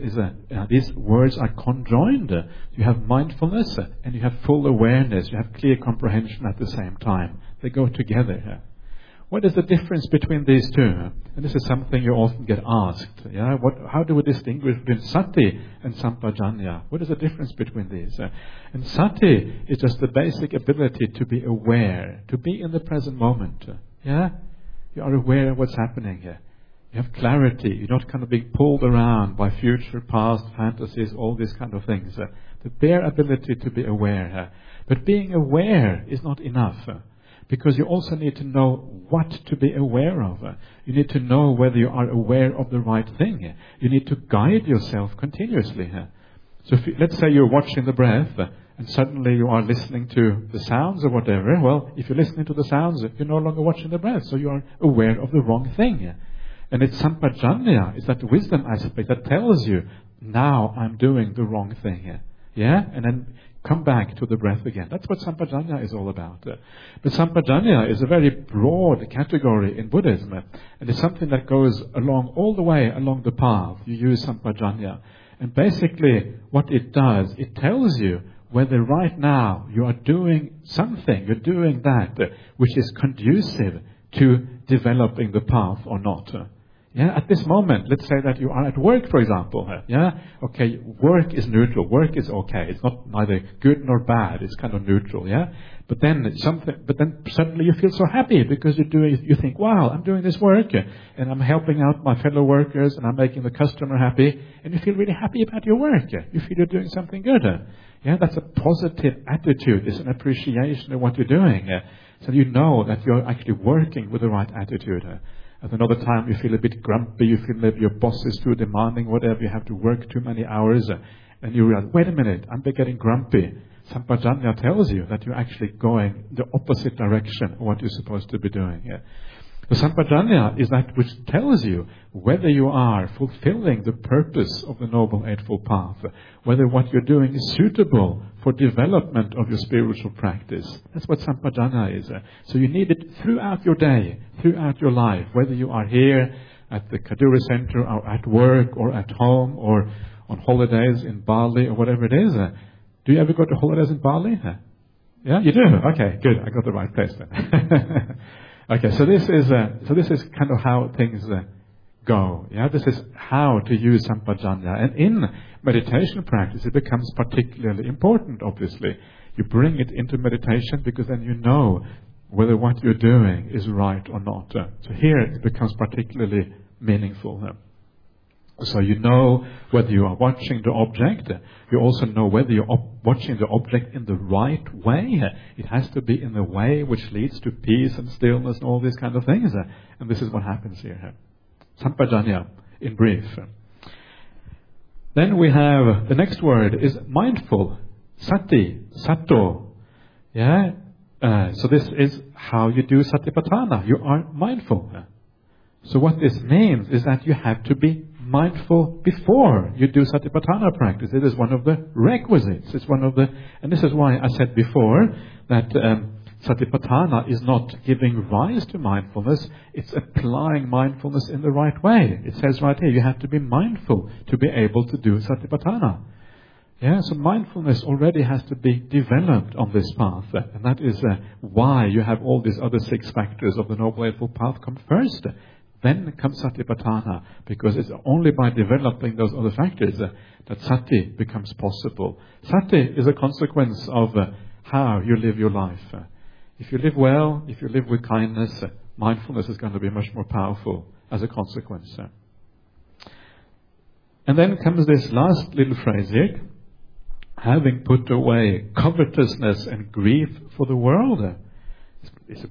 these words are conjoined. You have mindfulness and you have full awareness. You have clear comprehension at the same time. They go together. What is the difference between these two? And this is something you often get asked. Yeah, how do we distinguish between sati and sampajanya? What is the difference between these? And sati is just the basic ability to be aware, to be in the present moment. Yeah, you are aware of what's happening here. You have clarity. You're not kind of being pulled around by future, past, fantasies, all these kind of things. The bare ability to be aware. But being aware is not enough. Because you also need to know what to be aware of. You need to know whether you are aware of the right thing. You need to guide yourself continuously. So let's say you're watching the breath and suddenly you are listening to the sounds or whatever. Well, if you're listening to the sounds, you're no longer watching the breath. So you are aware of the wrong thing. And it's sampajanya, it's that wisdom aspect that tells you, now I'm doing the wrong thing. Yeah? And then come back to the breath again. That's what sampajanya is all about. But sampajanya is a very broad category in Buddhism. And it's something that goes along all the way along the path. You use sampajanya. And basically what it does, it tells you whether right now you are doing something, you're doing that which is conducive to developing the path or not. Yeah, at this moment, let's say that you are at work, for example. Yeah, okay, work is neutral. Work is okay. It's not neither good nor bad. It's kind of neutral. Yeah, but then suddenly you feel so happy because you think, wow, I'm doing this work and I'm helping out my fellow workers and I'm making the customer happy, and you feel really happy about your work. You feel you're doing something good. Yeah, that's a positive attitude. It's an appreciation of what you're doing. So you know that you're actually working with the right attitude. At another time, you feel a bit grumpy, you feel that your boss is too demanding, whatever, you have to work too many hours, and you realize, wait a minute, I'm getting grumpy. Sampajanya tells you that you're actually going the opposite direction of what you're supposed to be doing. The sampajanya is that which tells you whether you are fulfilling the purpose of the Noble Eightfold Path, whether what you're doing is suitable for development of your spiritual practice. That's what sampajanya is. So you need it throughout your day, throughout your life, whether you are here at the Kadura Center or at work or at home or on holidays in Bali or whatever it is. Do you ever go to holidays in Bali? Yeah, you do? Okay, good. I got the right place then. Okay, so this is kind of how things go. Yeah, this is how to use sampajanya. And in meditation practice, it becomes particularly important, obviously. You bring it into meditation because then you know whether what you're doing is right or not. So here it becomes particularly meaningful. So you know whether you are watching the object. You also know whether you're watching the object in the right way. It has to be in the way which leads to peace and stillness and all these kind of things. And this is what happens here. Sampajanya, in brief. Then we have, the next word is mindful. Sati, sato. Yeah. So this is how you do satipatthana. You are mindful. So what this means is that you have to be mindful before you do satipatthana practice. It is one of the requisites. It's one of the, and this is why I said before that satipatthana is not giving rise to mindfulness. It's applying mindfulness in the right way. It says right here, you have to be mindful to be able to do satipatthana. Yeah, so mindfulness already has to be developed on this path, and that is why you have all these other 6 factors of the Noble Eightfold Path come first. Then comes satipatthana, because it's only by developing those other factors that sati becomes possible. Sati is a consequence of how you live your life. If you live well, if you live with kindness, mindfulness is going to be much more powerful as a consequence. And then comes this last little phrase here. Having put away covetousness and grief for the world. This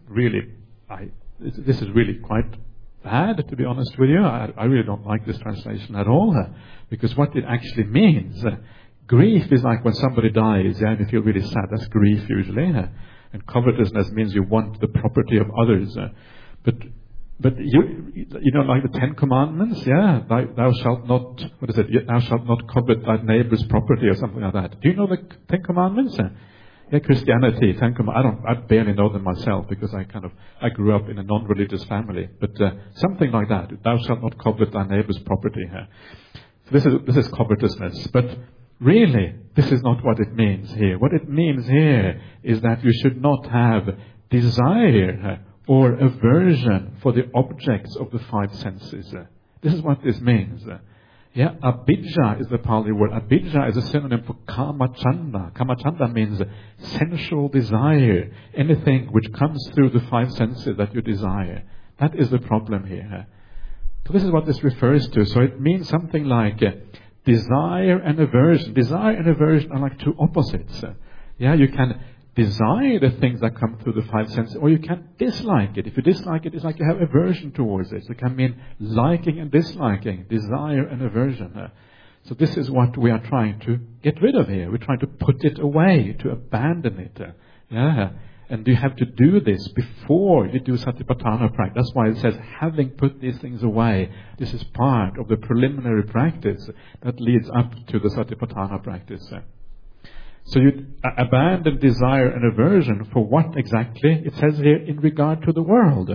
is really quite bad, to be honest with you. I really don't like this translation at all, because what it actually means, grief is like when somebody dies, and you feel really sad. That's grief usually. And covetousness means you want the property of others. But you know, like the 10 Commandments, yeah, thou shalt not, thou shalt not covet thy neighbor's property or something like that. Do you know the 10 Commandments? Christianity, Ten Commandments, I barely know them myself because I grew up in a non-religious family. But something like that. Thou shalt not covet thy neighbor's property. So this is covetousness. But really, this is not what it means here. What it means here is that you should not have desire or aversion for the objects of the five senses. This is what this means. Abhijja is the Pali word. Abhijja is a synonym for kamachanda. Kamachanda means sensual desire. Anything which comes through the five senses that you desire. That is the problem here. So this is what this refers to. So it means something like desire and aversion. Desire and aversion are like two opposites. You can desire the things that come through the five senses, or you can dislike it. If you dislike it, it's like you have aversion towards it. So it can mean liking and disliking, desire and aversion. So this is what we are trying to get rid of here. We're trying to put it away, to abandon it. And you have to do this before you do Satipatthana practice. That's why it says, having put these things away, this is part of the preliminary practice that leads up to the Satipatthana practice. So you abandon desire and aversion for what exactly? It says here, in regard to the world.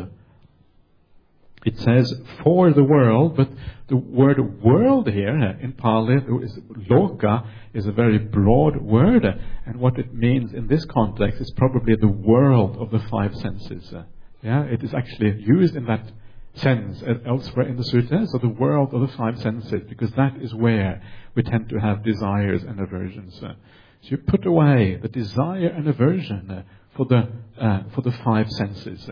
It says for the world, but the word world here in Pali, loka, is a very broad word. And what it means in this context is probably the world of the five senses. It is actually used in that sense elsewhere in the sutta. So the world of the five senses, because that is where we tend to have desires and aversions. So you put away the desire and aversion for the five senses.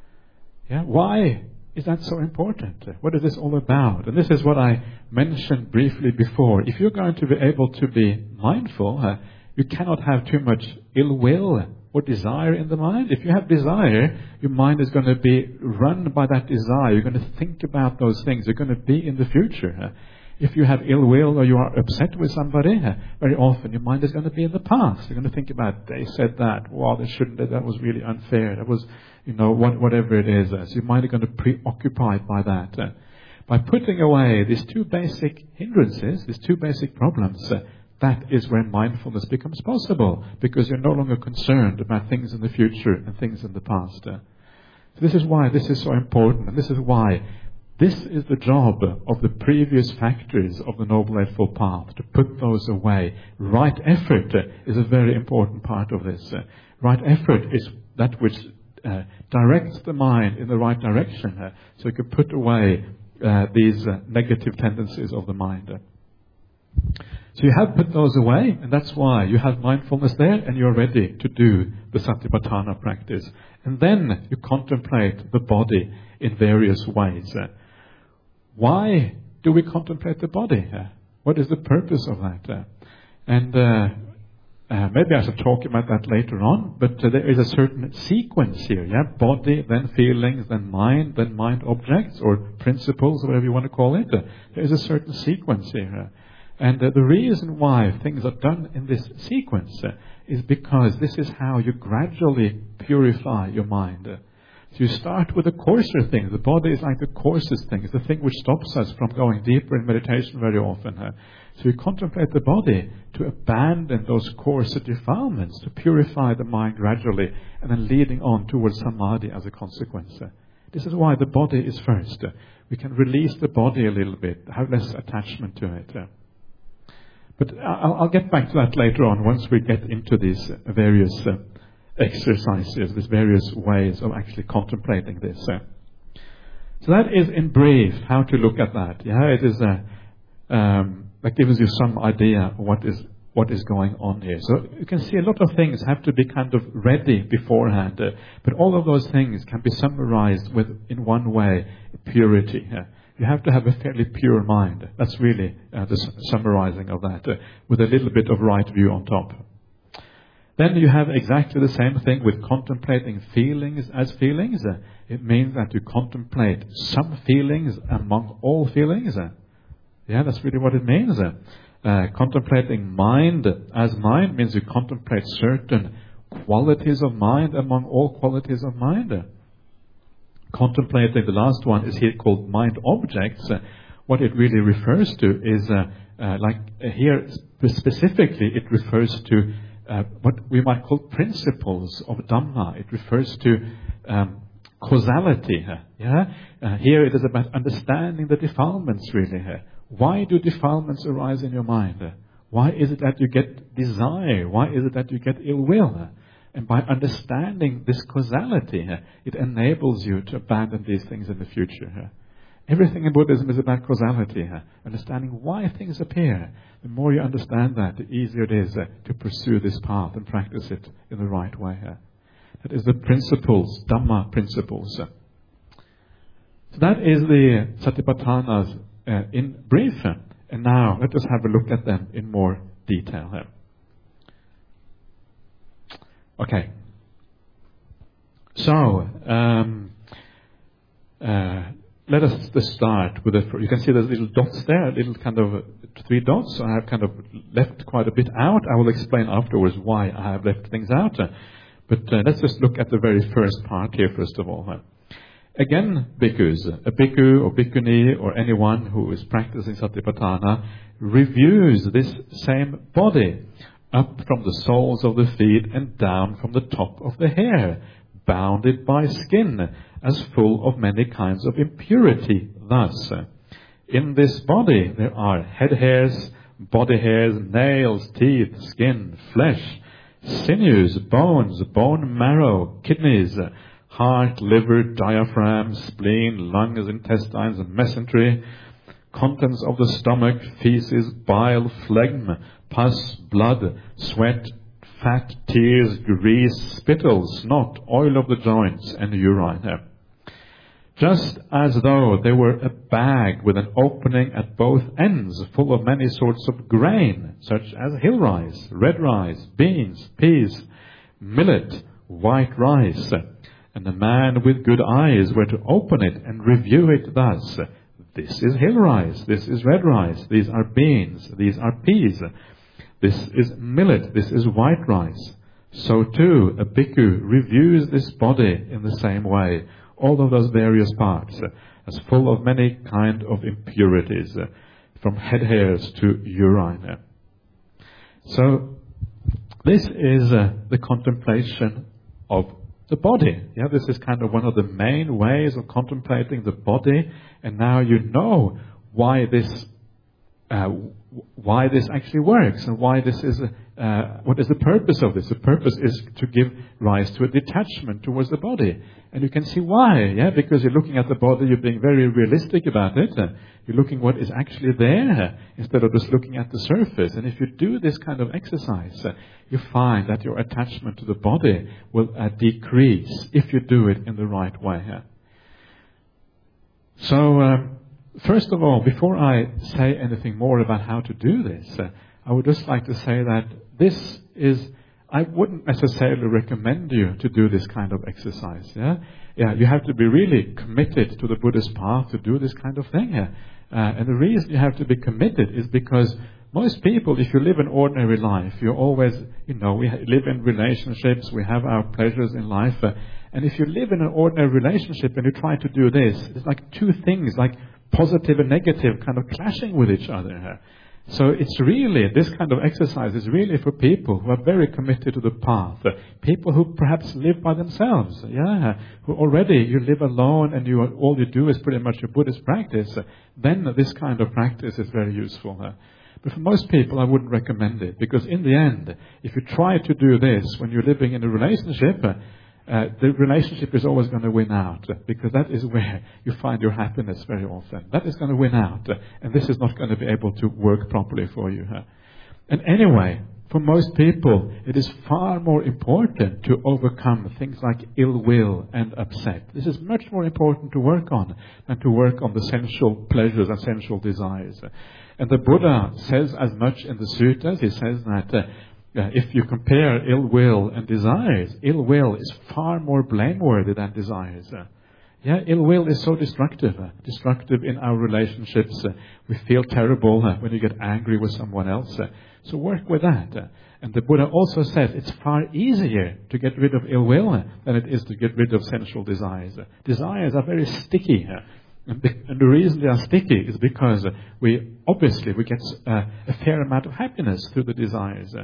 Why is that so important? What is this all about? And this is what I mentioned briefly before. If you're going to be able to be mindful, you cannot have too much ill will or desire in the mind. If you have desire, your mind is going to be run by that desire. You're going to think about those things. You're going to be in the future. If you have ill will or you are upset with somebody, very often your mind is going to be in the past. You're going to think about, they said that, wow, they shouldn't have, that was really unfair. That was, whatever it is. So your mind is going to be preoccupied by that. By putting away these two basic hindrances, these two basic problems, that is where mindfulness becomes possible, because you're no longer concerned about things in the future and things in the past. So this is why this is so important, and this is why this is the job of the previous factors of the Noble Eightfold Path, to put those away. Right effort is a very important part of this. Right effort is that which directs the mind in the right direction, so you can put away these negative tendencies of the mind. So you have put those away, and that's why you have mindfulness there, and you're ready to do the Satipatthana practice. And then you contemplate the body in various ways. Why do we contemplate the body? What is the purpose of that? And maybe I should talk about that later on, but there is a certain sequence here. Body, then feelings, then mind objects, or principles, or whatever you want to call it. There is a certain sequence here. And the reason why things are done in this sequence is because this is how you gradually purify your mind. So you start with the coarser things. The body is like the coarsest thing. It's the thing which stops us from going deeper in meditation very often. So you contemplate the body to abandon those coarser defilements, to purify the mind gradually, and then leading on towards samadhi as a consequence. This is why the body is first. We can release the body a little bit, have less attachment to it. But I'll get back to that later on once we get into these various exercises, these various ways of actually contemplating this. So that is in brief how to look at that. It is that gives you some idea of what is going on here. So you can see a lot of things have to be kind of ready beforehand, but all of those things can be summarized in one way: purity. You have to have a fairly pure mind. That's really the summarizing of that, with a little bit of right view on top. Then you have exactly the same thing with contemplating feelings as feelings. It means that you contemplate some feelings among all feelings. That's really what it means. Contemplating mind as mind means you contemplate certain qualities of mind among all qualities of mind. Contemplating, the last one is here called mind objects. What it really refers to is, here specifically, it refers to what we might call principles of Dhamma. It refers to causality. Here it is about understanding the defilements really. Why do defilements arise in your mind? Why is it that you get desire? Why is it that you get ill will? And by understanding this causality, it enables you to abandon these things in the future. Everything in Buddhism is about causality, understanding why things appear. The more you understand that, the easier it is to pursue this path and practice it in the right way. That is the principles, Dhamma principles. So that is the Satipatthanas in brief. And now let us have a look at them in more detail. Okay. So, let us just start with it. You can see there's little dots there, little kind of 3 dots. I have kind of left quite a bit out. I will explain afterwards why I have left things out. But let's just look at the very first part here first of all. Again, bhikkhus, a bhikkhu or bhikkhuni or anyone who is practicing Satipatthana reviews this same body up from the soles of the feet and down from the top of the hair, bounded by skin, as full of many kinds of impurity. Thus, in this body there are head hairs, body hairs, nails, teeth, skin, flesh, sinews, bones, bone marrow, kidneys, heart, liver, diaphragm, spleen, lungs, intestines, mesentery, contents of the stomach, feces, bile, phlegm, pus, blood, sweat, fat, tears, grease, spittle, snot, oil of the joints, and urine. Just as though they were a bag with an opening at both ends, full of many sorts of grain, such as hill rice, red rice, beans, peas, millet, white rice. And the man with good eyes were to open it and review it thus: this is hill rice, this is red rice, these are beans, these are peas, this is millet, this is white rice. So too, a bhikkhu reviews this body in the same way, all of those various parts, as full of many kind of impurities, from head hairs to urine. So, this is the contemplation of the body. Yeah, this is kind of one of the main ways of contemplating the body, and now you know why this actually works and why this is. What is the purpose of this? The purpose is to give rise to a detachment towards the body. And you can see why, yeah? Because you're looking at the body, you're being very realistic about it. You're looking what is actually there, instead of just looking at the surface. And if you do this kind of exercise, you find that your attachment to the body will decrease if you do it in the right way. So, first of all, before I say anything more about how to do this, I would just like to say that this is, I wouldn't necessarily recommend you to do this kind of exercise. Yeah, you have to be really committed to the Buddhist path to do this kind of thing. And the reason you have to be committed is because most people, if you live an ordinary life, you're always, we live in relationships, we have our pleasures in life. And if you live in an ordinary relationship and you try to do this, it's like two things, like positive and negative, kind of clashing with each other. So it's really, this kind of exercise is really for people who are very committed to the path. People who perhaps live by themselves, who already, you live alone and all you do is pretty much your Buddhist practice. Then this kind of practice is very useful. But for most people, I wouldn't recommend it. Because in the end, if you try to do this when you're living in a relationship, the relationship is always going to win out, because that is where you find your happiness very often. That is going to win out, and this is not going to be able to work properly for you. And anyway, for most people, it is far more important to overcome things like ill will and upset. This is much more important to work on than to work on the sensual pleasures and sensual desires. And the Buddha says as much in the suttas. He says that if you compare ill will and desires, ill will is far more blameworthy than desires. Ill will is so destructive in our relationships. We feel terrible when you get angry with someone else. So work with that. And the Buddha also says it's far easier to get rid of ill will than it is to get rid of sensual desires. Desires are very sticky. And the reason they are sticky is because we get a fair amount of happiness through the desires.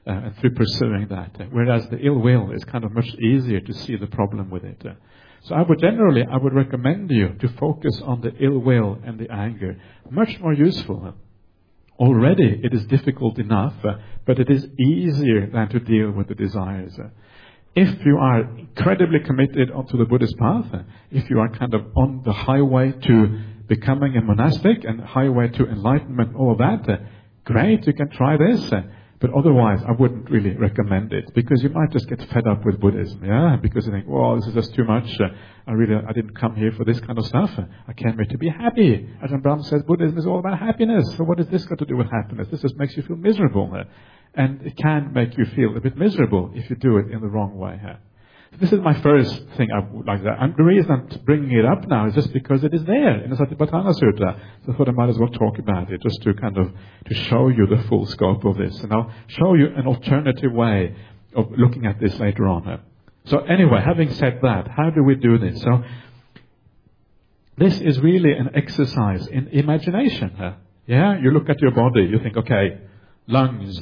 and through pursuing that. Whereas the ill will is kind of much easier to see the problem with it. So I would recommend you to focus on the ill will and the anger. Much more useful. Already it is difficult enough, but it is easier than to deal with the desires. If you are incredibly committed onto the Buddhist path, if you are kind of on the highway to becoming a monastic and highway to enlightenment, all that, great, you can try this. But otherwise, I wouldn't really recommend it, because you might just get fed up with Buddhism, because you think, well, this is just too much. I didn't come here for this kind of stuff. I came here to be happy. Ajahn Brahm says Buddhism is all about happiness. So what has this got to do with happiness? This just makes you feel miserable. And it can make you feel a bit miserable if you do it in the wrong way. This is my first thing I would like that. And the reason I'm bringing it up now is just because it is there in the Satipatthana Sutta. So I thought I might as well talk about it, just to to show you the full scope of this. And I'll show you an alternative way of looking at this later on. So anyway, having said that, how do we do this? So this is really an exercise in imagination. You look at your body, you think, okay, lungs.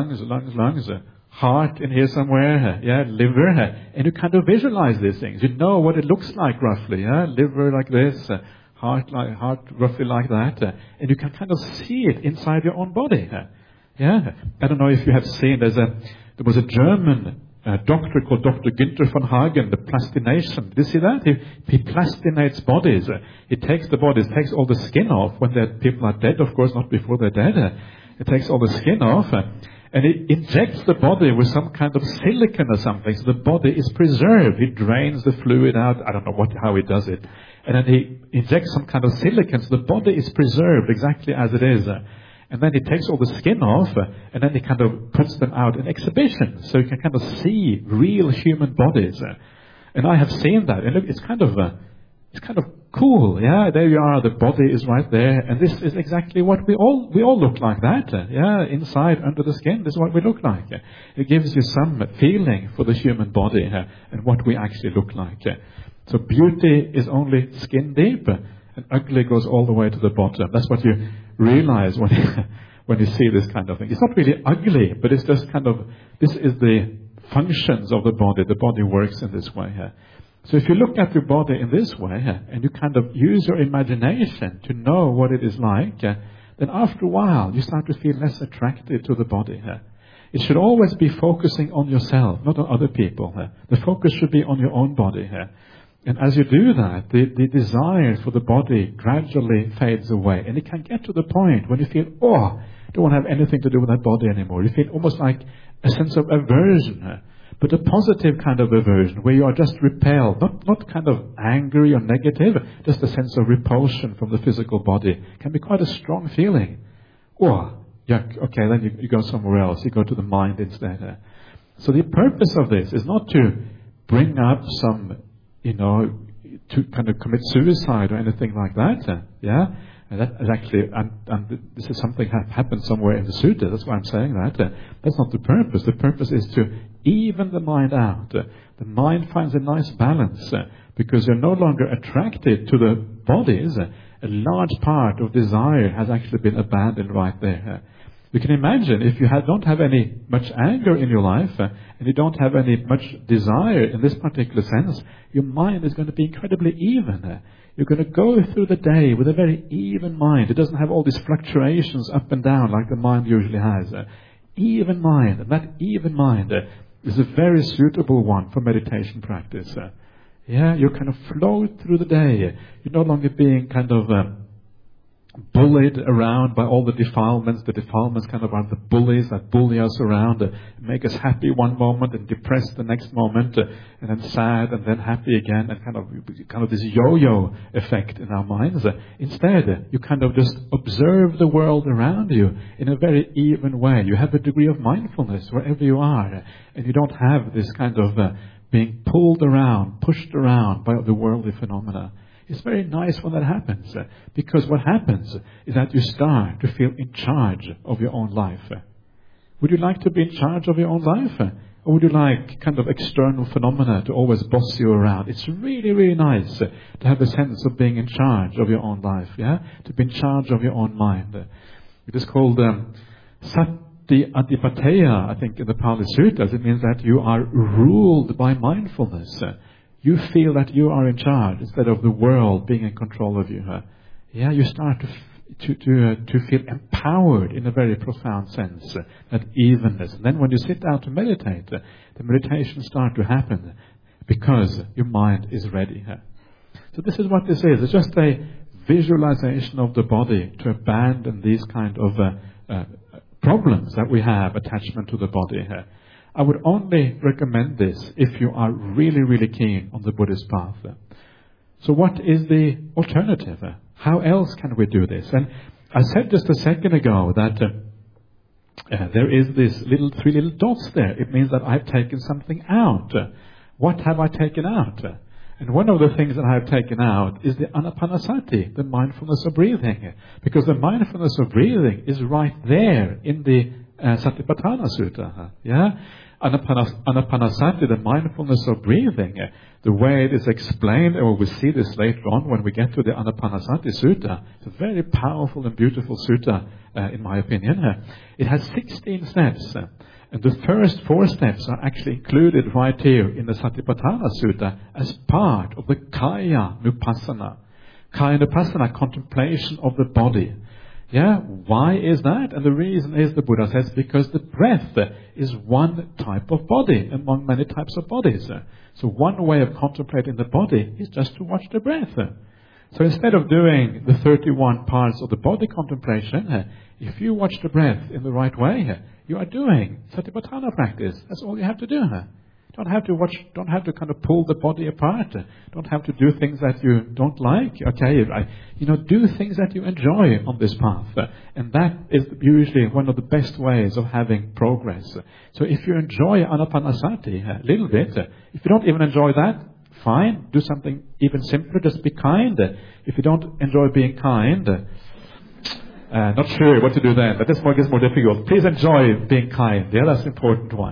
Heart in here somewhere, liver, and you kind of visualize these things. You know what it looks like roughly, liver like this, heart roughly like that, and you can kind of see it inside your own body. I don't know if you have seen, there was a German doctor called Dr. Günther von Hagen, the plastination. Did you see that? He plastinates bodies. He takes the bodies, takes all the skin off when people are dead, of course, not before they're dead. He takes all the skin off. And he injects the body with some kind of silicon or something, so the body is preserved. He drains the fluid out. I don't know how he does it. And then he injects some kind of silicon, so the body is preserved exactly as it is. And then he takes all the skin off, and then he kind of puts them out in exhibition, so you can kind of see real human bodies. And I have seen that, and look, it's kind of cool. There you are. The body is right there, and this is exactly what we all look like. That, inside under the skin, this is what we look like. It gives you some feeling for the human body and what we actually look like. So beauty is only skin deep, and ugly goes all the way to the bottom. That's what you realize when you see this kind of thing. It's not really ugly, but it's just this is the functions of the body. The body works in this way. So if you look at your body in this way, and you kind of use your imagination to know what it is like, then after a while you start to feel less attracted to the body. It should always be focusing on yourself, not on other people. The focus should be on your own body. And as you do that, the desire for the body gradually fades away. And it can get to the point when you feel, I don't want to have anything to do with that body anymore. You feel almost like a sense of aversion. But a positive kind of aversion, where you are just repelled, not kind of angry or negative, just a sense of repulsion from the physical body, can be quite a strong feeling. Then you go somewhere else. You go to the mind instead. So the purpose of this is not to bring up some, to kind of commit suicide or anything like that. And that is actually, and this is something happened somewhere in the sutta. That's why I'm saying that. That's not the purpose. The purpose is to even the mind out. The mind finds a nice balance because you're no longer attracted to the bodies. A large part of desire has actually been abandoned right there. You can imagine if you don't have any much anger in your life and you don't have any much desire in this particular sense, your mind is going to be incredibly even. You're going to go through the day with a very even mind. It doesn't have all these fluctuations up and down like the mind usually has. Even mind, and that even mind is a very suitable one for meditation practice. You kind of flow through the day. You're no longer being kind of bullied around by all the defilements. The defilements kind of are the bullies that bully us around, make us happy one moment and depressed the next moment, and then sad and then happy again, and kind of this yo-yo effect in our minds. Instead, you kind of just observe the world around you in a very even way. You have a degree of mindfulness wherever you are, and you don't have this kind of being pulled around, pushed around by the worldly phenomena. It's very nice when that happens, because what happens is that you start to feel in charge of your own life. Would you like to be in charge of your own life? Or would you like kind of external phenomena to always boss you around? It's really, really nice to have a sense of being in charge of your own life, to be in charge of your own mind. It is called the Adhipateya, I think in the Pali Suttas, it means that you are ruled by mindfulness. You feel that you are in charge instead of the world being in control of you. Yeah, you start to feel empowered in a very profound sense, that evenness. And then when you sit down to meditate, the meditation starts to happen because your mind is ready. So this is what this is. It's just a visualization of the body to abandon these kind of problems that we have, attachment to the body. I would only recommend this if you are really, really keen on the Buddhist path. So what is the alternative? How else can we do this? And I said just a second ago that there is this three little dots there. It means that I've taken something out. What have I taken out? And one of the things that I have taken out is the anapanasati, the mindfulness of breathing. Because the mindfulness of breathing is right there in the Satipatthana Sutta. Yeah? Anapanasati, the mindfulness of breathing, the way it is explained, and we'll see this later on when we get to the Anapanasati Sutta. It's a very powerful and beautiful sutta, in my opinion. It has 16 steps. And the first 4 steps are actually included right here in the Satipatthana Sutta as part of the Kaya Nupassana. Kaya Nupassana, contemplation of the body. Yeah, why is that? And the reason is, the Buddha says, because the breath is one type of body among many types of bodies. So one way of contemplating the body is just to watch the breath. So instead of doing the 31 parts of the body contemplation, if you watch the breath in the right way, you are doing Satipatthana practice. That's all you have to do. Don't have to kind of pull the body apart. Don't have to do things that you don't like. Okay, do things that you enjoy on this path. And that is usually one of the best ways of having progress. So if you enjoy Anapanasati a little bit, if you don't even enjoy that, fine, do something even simpler, just be kind. If you don't enjoy being kind, not sure what to do then. That gets more difficult. Please enjoy being kind. Yeah, that's an important one.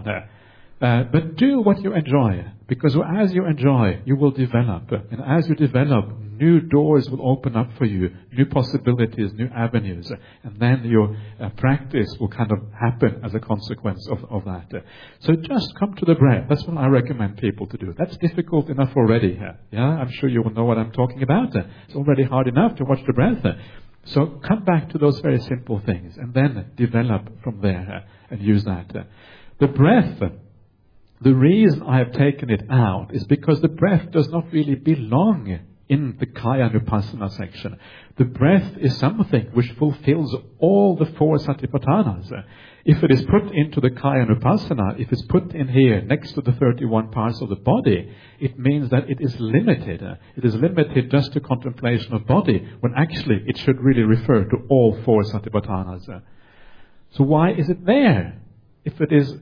But do what you enjoy, because as you enjoy, you will develop. And as you develop, new doors will open up for you, new possibilities, new avenues. And then your practice will kind of happen as a consequence of that. So just come to the breath. That's what I recommend people to do. That's difficult enough already. Yeah, I'm sure you will know what I'm talking about. It's already hard enough to watch the breath. So come back to those very simple things and then develop from there and use that. The breath, the reason I have taken it out is because the breath does not really belong in the Kaya Nupassana section. The breath is something which fulfills all the 4 Satipatthanas. If it is put into the Kaya Nupassana, if it's put in here next to the 31 parts of the body, it means that it is limited. It is limited just to contemplation of body, when actually it should really refer to all 4 Satipatthanas. So why is it there? If it is,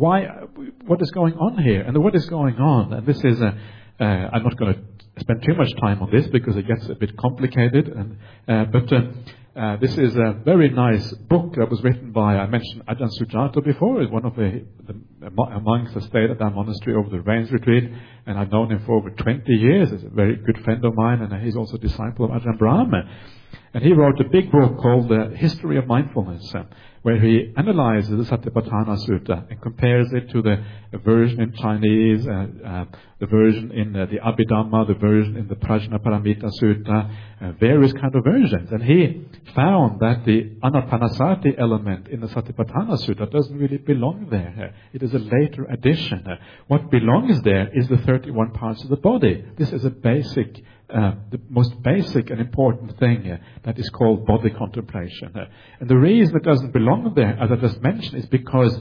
what is going on here? And what is going on? And this is, I'm not going to spend too much time on this because it gets a bit complicated. But this is a very nice book that was written by, I mentioned Ajahn Sujato before, is one of the monks that stayed at that monastery over the rains retreat. And I've known him for over 20 years. He's a very good friend of mine, and he's also a disciple of Ajahn Brahm. And he wrote a big book called The History of Mindfulness, where he analyzes the Satipatthana Sutta and compares it to the version in Chinese, the version in the Abhidhamma, the version in the Prajnaparamita Sutta, various kind of versions. And he found that the Anapanasati element in the Satipatthana Sutta doesn't really belong there. It is a later addition. What belongs there is the 31 parts of the body. This is a basic, the most basic and important thing that is called body contemplation. And the reason it doesn't belong there, as I just mentioned, is because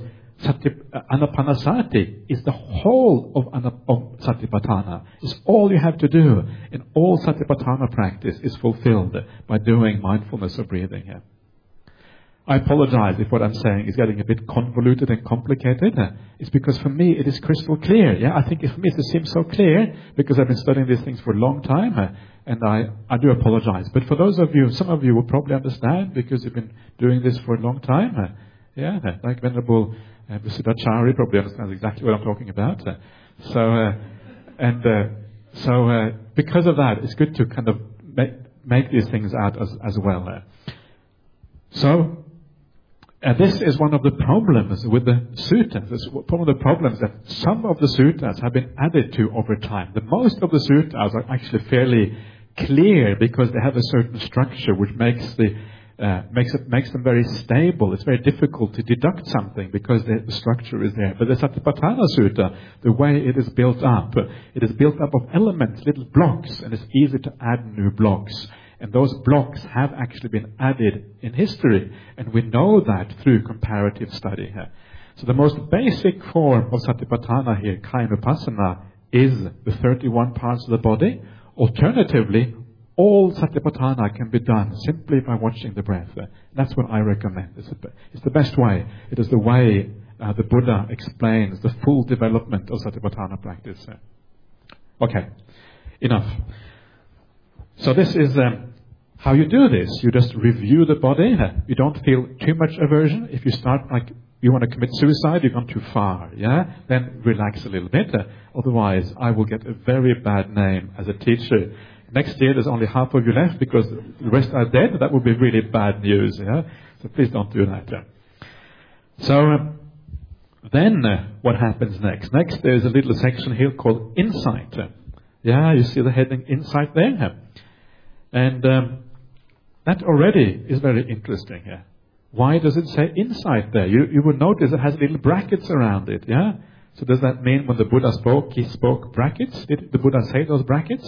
Anapanasati is the whole of Satipatthana. It's all you have to do. And all Satipatthana practice is fulfilled by doing mindfulness of breathing. I apologize if what I'm saying is getting a bit convoluted and complicated. It's because for me it is crystal clear. Yeah, I think for me it seems so clear because I've been studying these things for a long time, and I do apologize. But for those of you, some of you will probably understand because you've been doing this for a long time. Yeah, like Venerable Visuddhacharya probably understands exactly what I'm talking about. So because of that, it's good to kind of make these things out as well. So And this is one of the problems with the suttas. It's one of the problems that some of the suttas have been added to over time. The most of the suttas are actually fairly clear because they have a certain structure which makes them very stable. It's very difficult to deduct something because the structure is there. But the Satipatthana Sutta, the way it is built up of elements, little blocks, and it's easy to add new blocks. And those blocks have actually been added in history, and we know that through comparative study. So the most basic form of Satipatthana here, Kayanupassana, is the 31 parts of the body. Alternatively, all Satipatthana can be done simply by watching the breath. That's what I recommend. It's the best way. It is the way the Buddha explains the full development of Satipatthana practice. Okay, enough. So this is how you do this. You just review the body. You don't feel too much aversion. If you start like you want to commit suicide, you've gone too far. Then relax a little bit. Otherwise, I will get a very bad name as a teacher. Next year, there's only half of you left because the rest are dead. That would be really bad news. So please don't do that. So then what happens next? Next, there's a little section here called Insight. You see the heading Insight there? And that already is very interesting. Why does it say insight there? You will notice it has little brackets around it. So does that mean when the Buddha spoke, he spoke brackets? Did the Buddha say those brackets?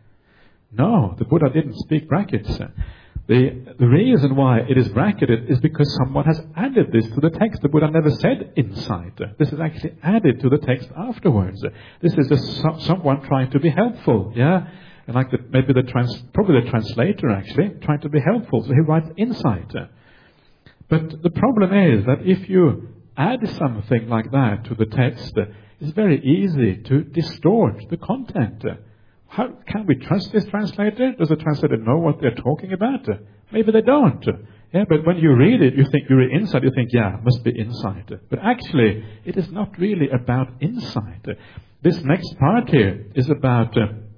No, the Buddha didn't speak brackets. The reason why it is bracketed is because someone has added this to the text. The Buddha never said insight. This is actually added to the text afterwards. This is just someone trying to be helpful. And like probably the translator actually, trying to be helpful. So he writes insight. But the problem is that if you add something like that to the text, it's very easy to distort the content. How can we trust this translator? Does the translator know what they're talking about? Maybe they don't. But when you read it, you think you're inside. You think, it must be insight. But actually, it is not really about insight. This next part here is about.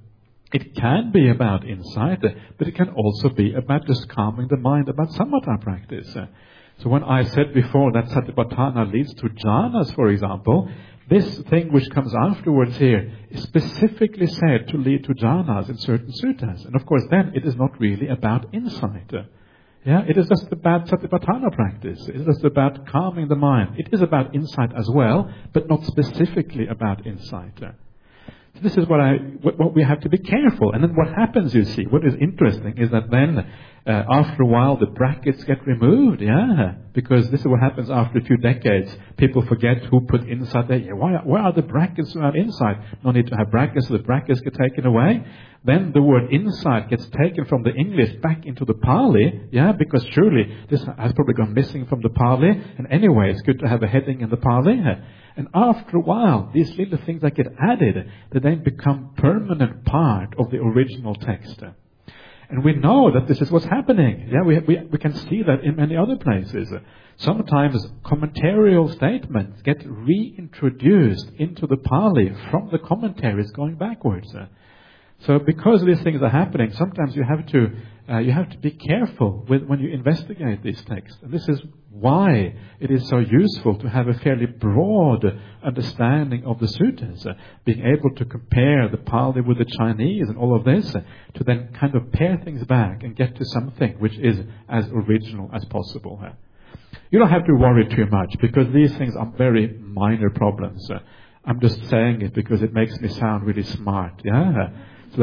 It can be about insight, but it can also be about just calming the mind, about samatha practice. So when I said before that Satipatthana leads to jhanas, for example, this thing which comes afterwards here is specifically said to lead to jhanas in certain suttas. And of course then it is not really about insight. It is just about Satipatthana practice. It is just about calming the mind. It is about insight as well, but not specifically about insight. So this is what we have to be careful. And then what happens, you see, what is interesting is that then after a while the brackets get removed, because this is what happens after a few decades. People forget who put insight there. Where are the brackets around insight? No need to have brackets, so the brackets get taken away. Then the word insight gets taken from the English back into the Pali, because surely this has probably gone missing from the Pali. And anyway, it's good to have a heading in the Pali. And after a while, these little things that get added, they then become permanent part of the original text. And we know that this is what's happening. We can see that in many other places. Sometimes commentarial statements get reintroduced into the Pali from the commentaries going backwards. So because these things are happening, sometimes you have to be careful when you investigate these texts. And this is why it is so useful to have a fairly broad understanding of the suttas, being able to compare the Pali with the Chinese and all of this, to then kind of pare things back and get to something which is as original as possible. You don't have to worry too much, because these things are very minor problems. I'm just saying it because it makes me sound really smart. So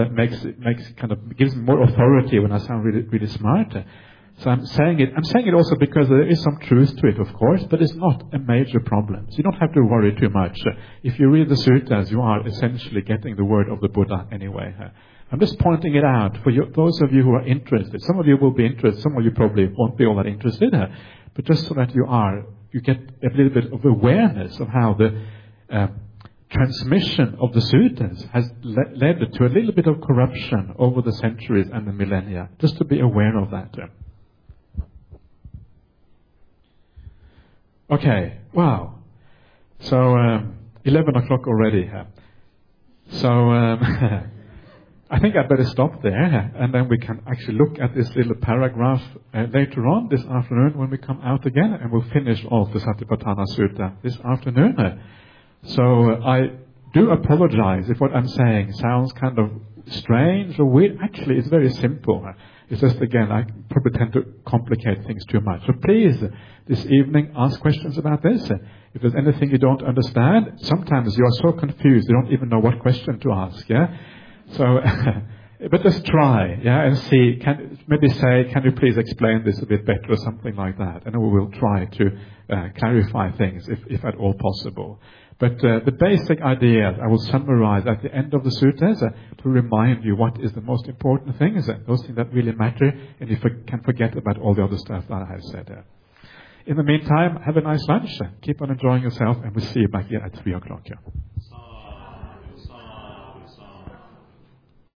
that gives me more authority when I sound really, really smart. So I'm saying it also because there is some truth to it, of course, but it's not a major problem. So you don't have to worry too much. If you read the suttas, you are essentially getting the word of the Buddha anyway. I'm just pointing it out for those of you who are interested. Some of you will be interested, some of you probably won't be all that interested, but just so that you get a little bit of awareness of how the transmission of the suttas has led to a little bit of corruption over the centuries and the millennia. Just to be aware of that. Okay, wow. So 11 o'clock already. So I think I'd better stop there, and then we can actually look at this little paragraph later on this afternoon when we come out again, and we'll finish off the Satipatthana Sutta this afternoon. So I do apologize if what I'm saying sounds kind of strange or weird. Actually, it's very simple. It's just, again, I probably tend to complicate things too much. So please, this evening, ask questions about this. If there's anything you don't understand, sometimes you are so confused, you don't even know what question to ask, yeah? So, but just try, yeah, and see, maybe say, can you please explain this a bit better or something like that? And we will try to clarify things if at all possible. But the basic idea I will summarize at the end of the suttas to remind you what is the most important things, those things that really matter, and you can forget about all the other stuff that I have said. In the meantime, have a nice lunch, keep on enjoying yourself, and we'll see you back here at 3 o'clock. Yeah.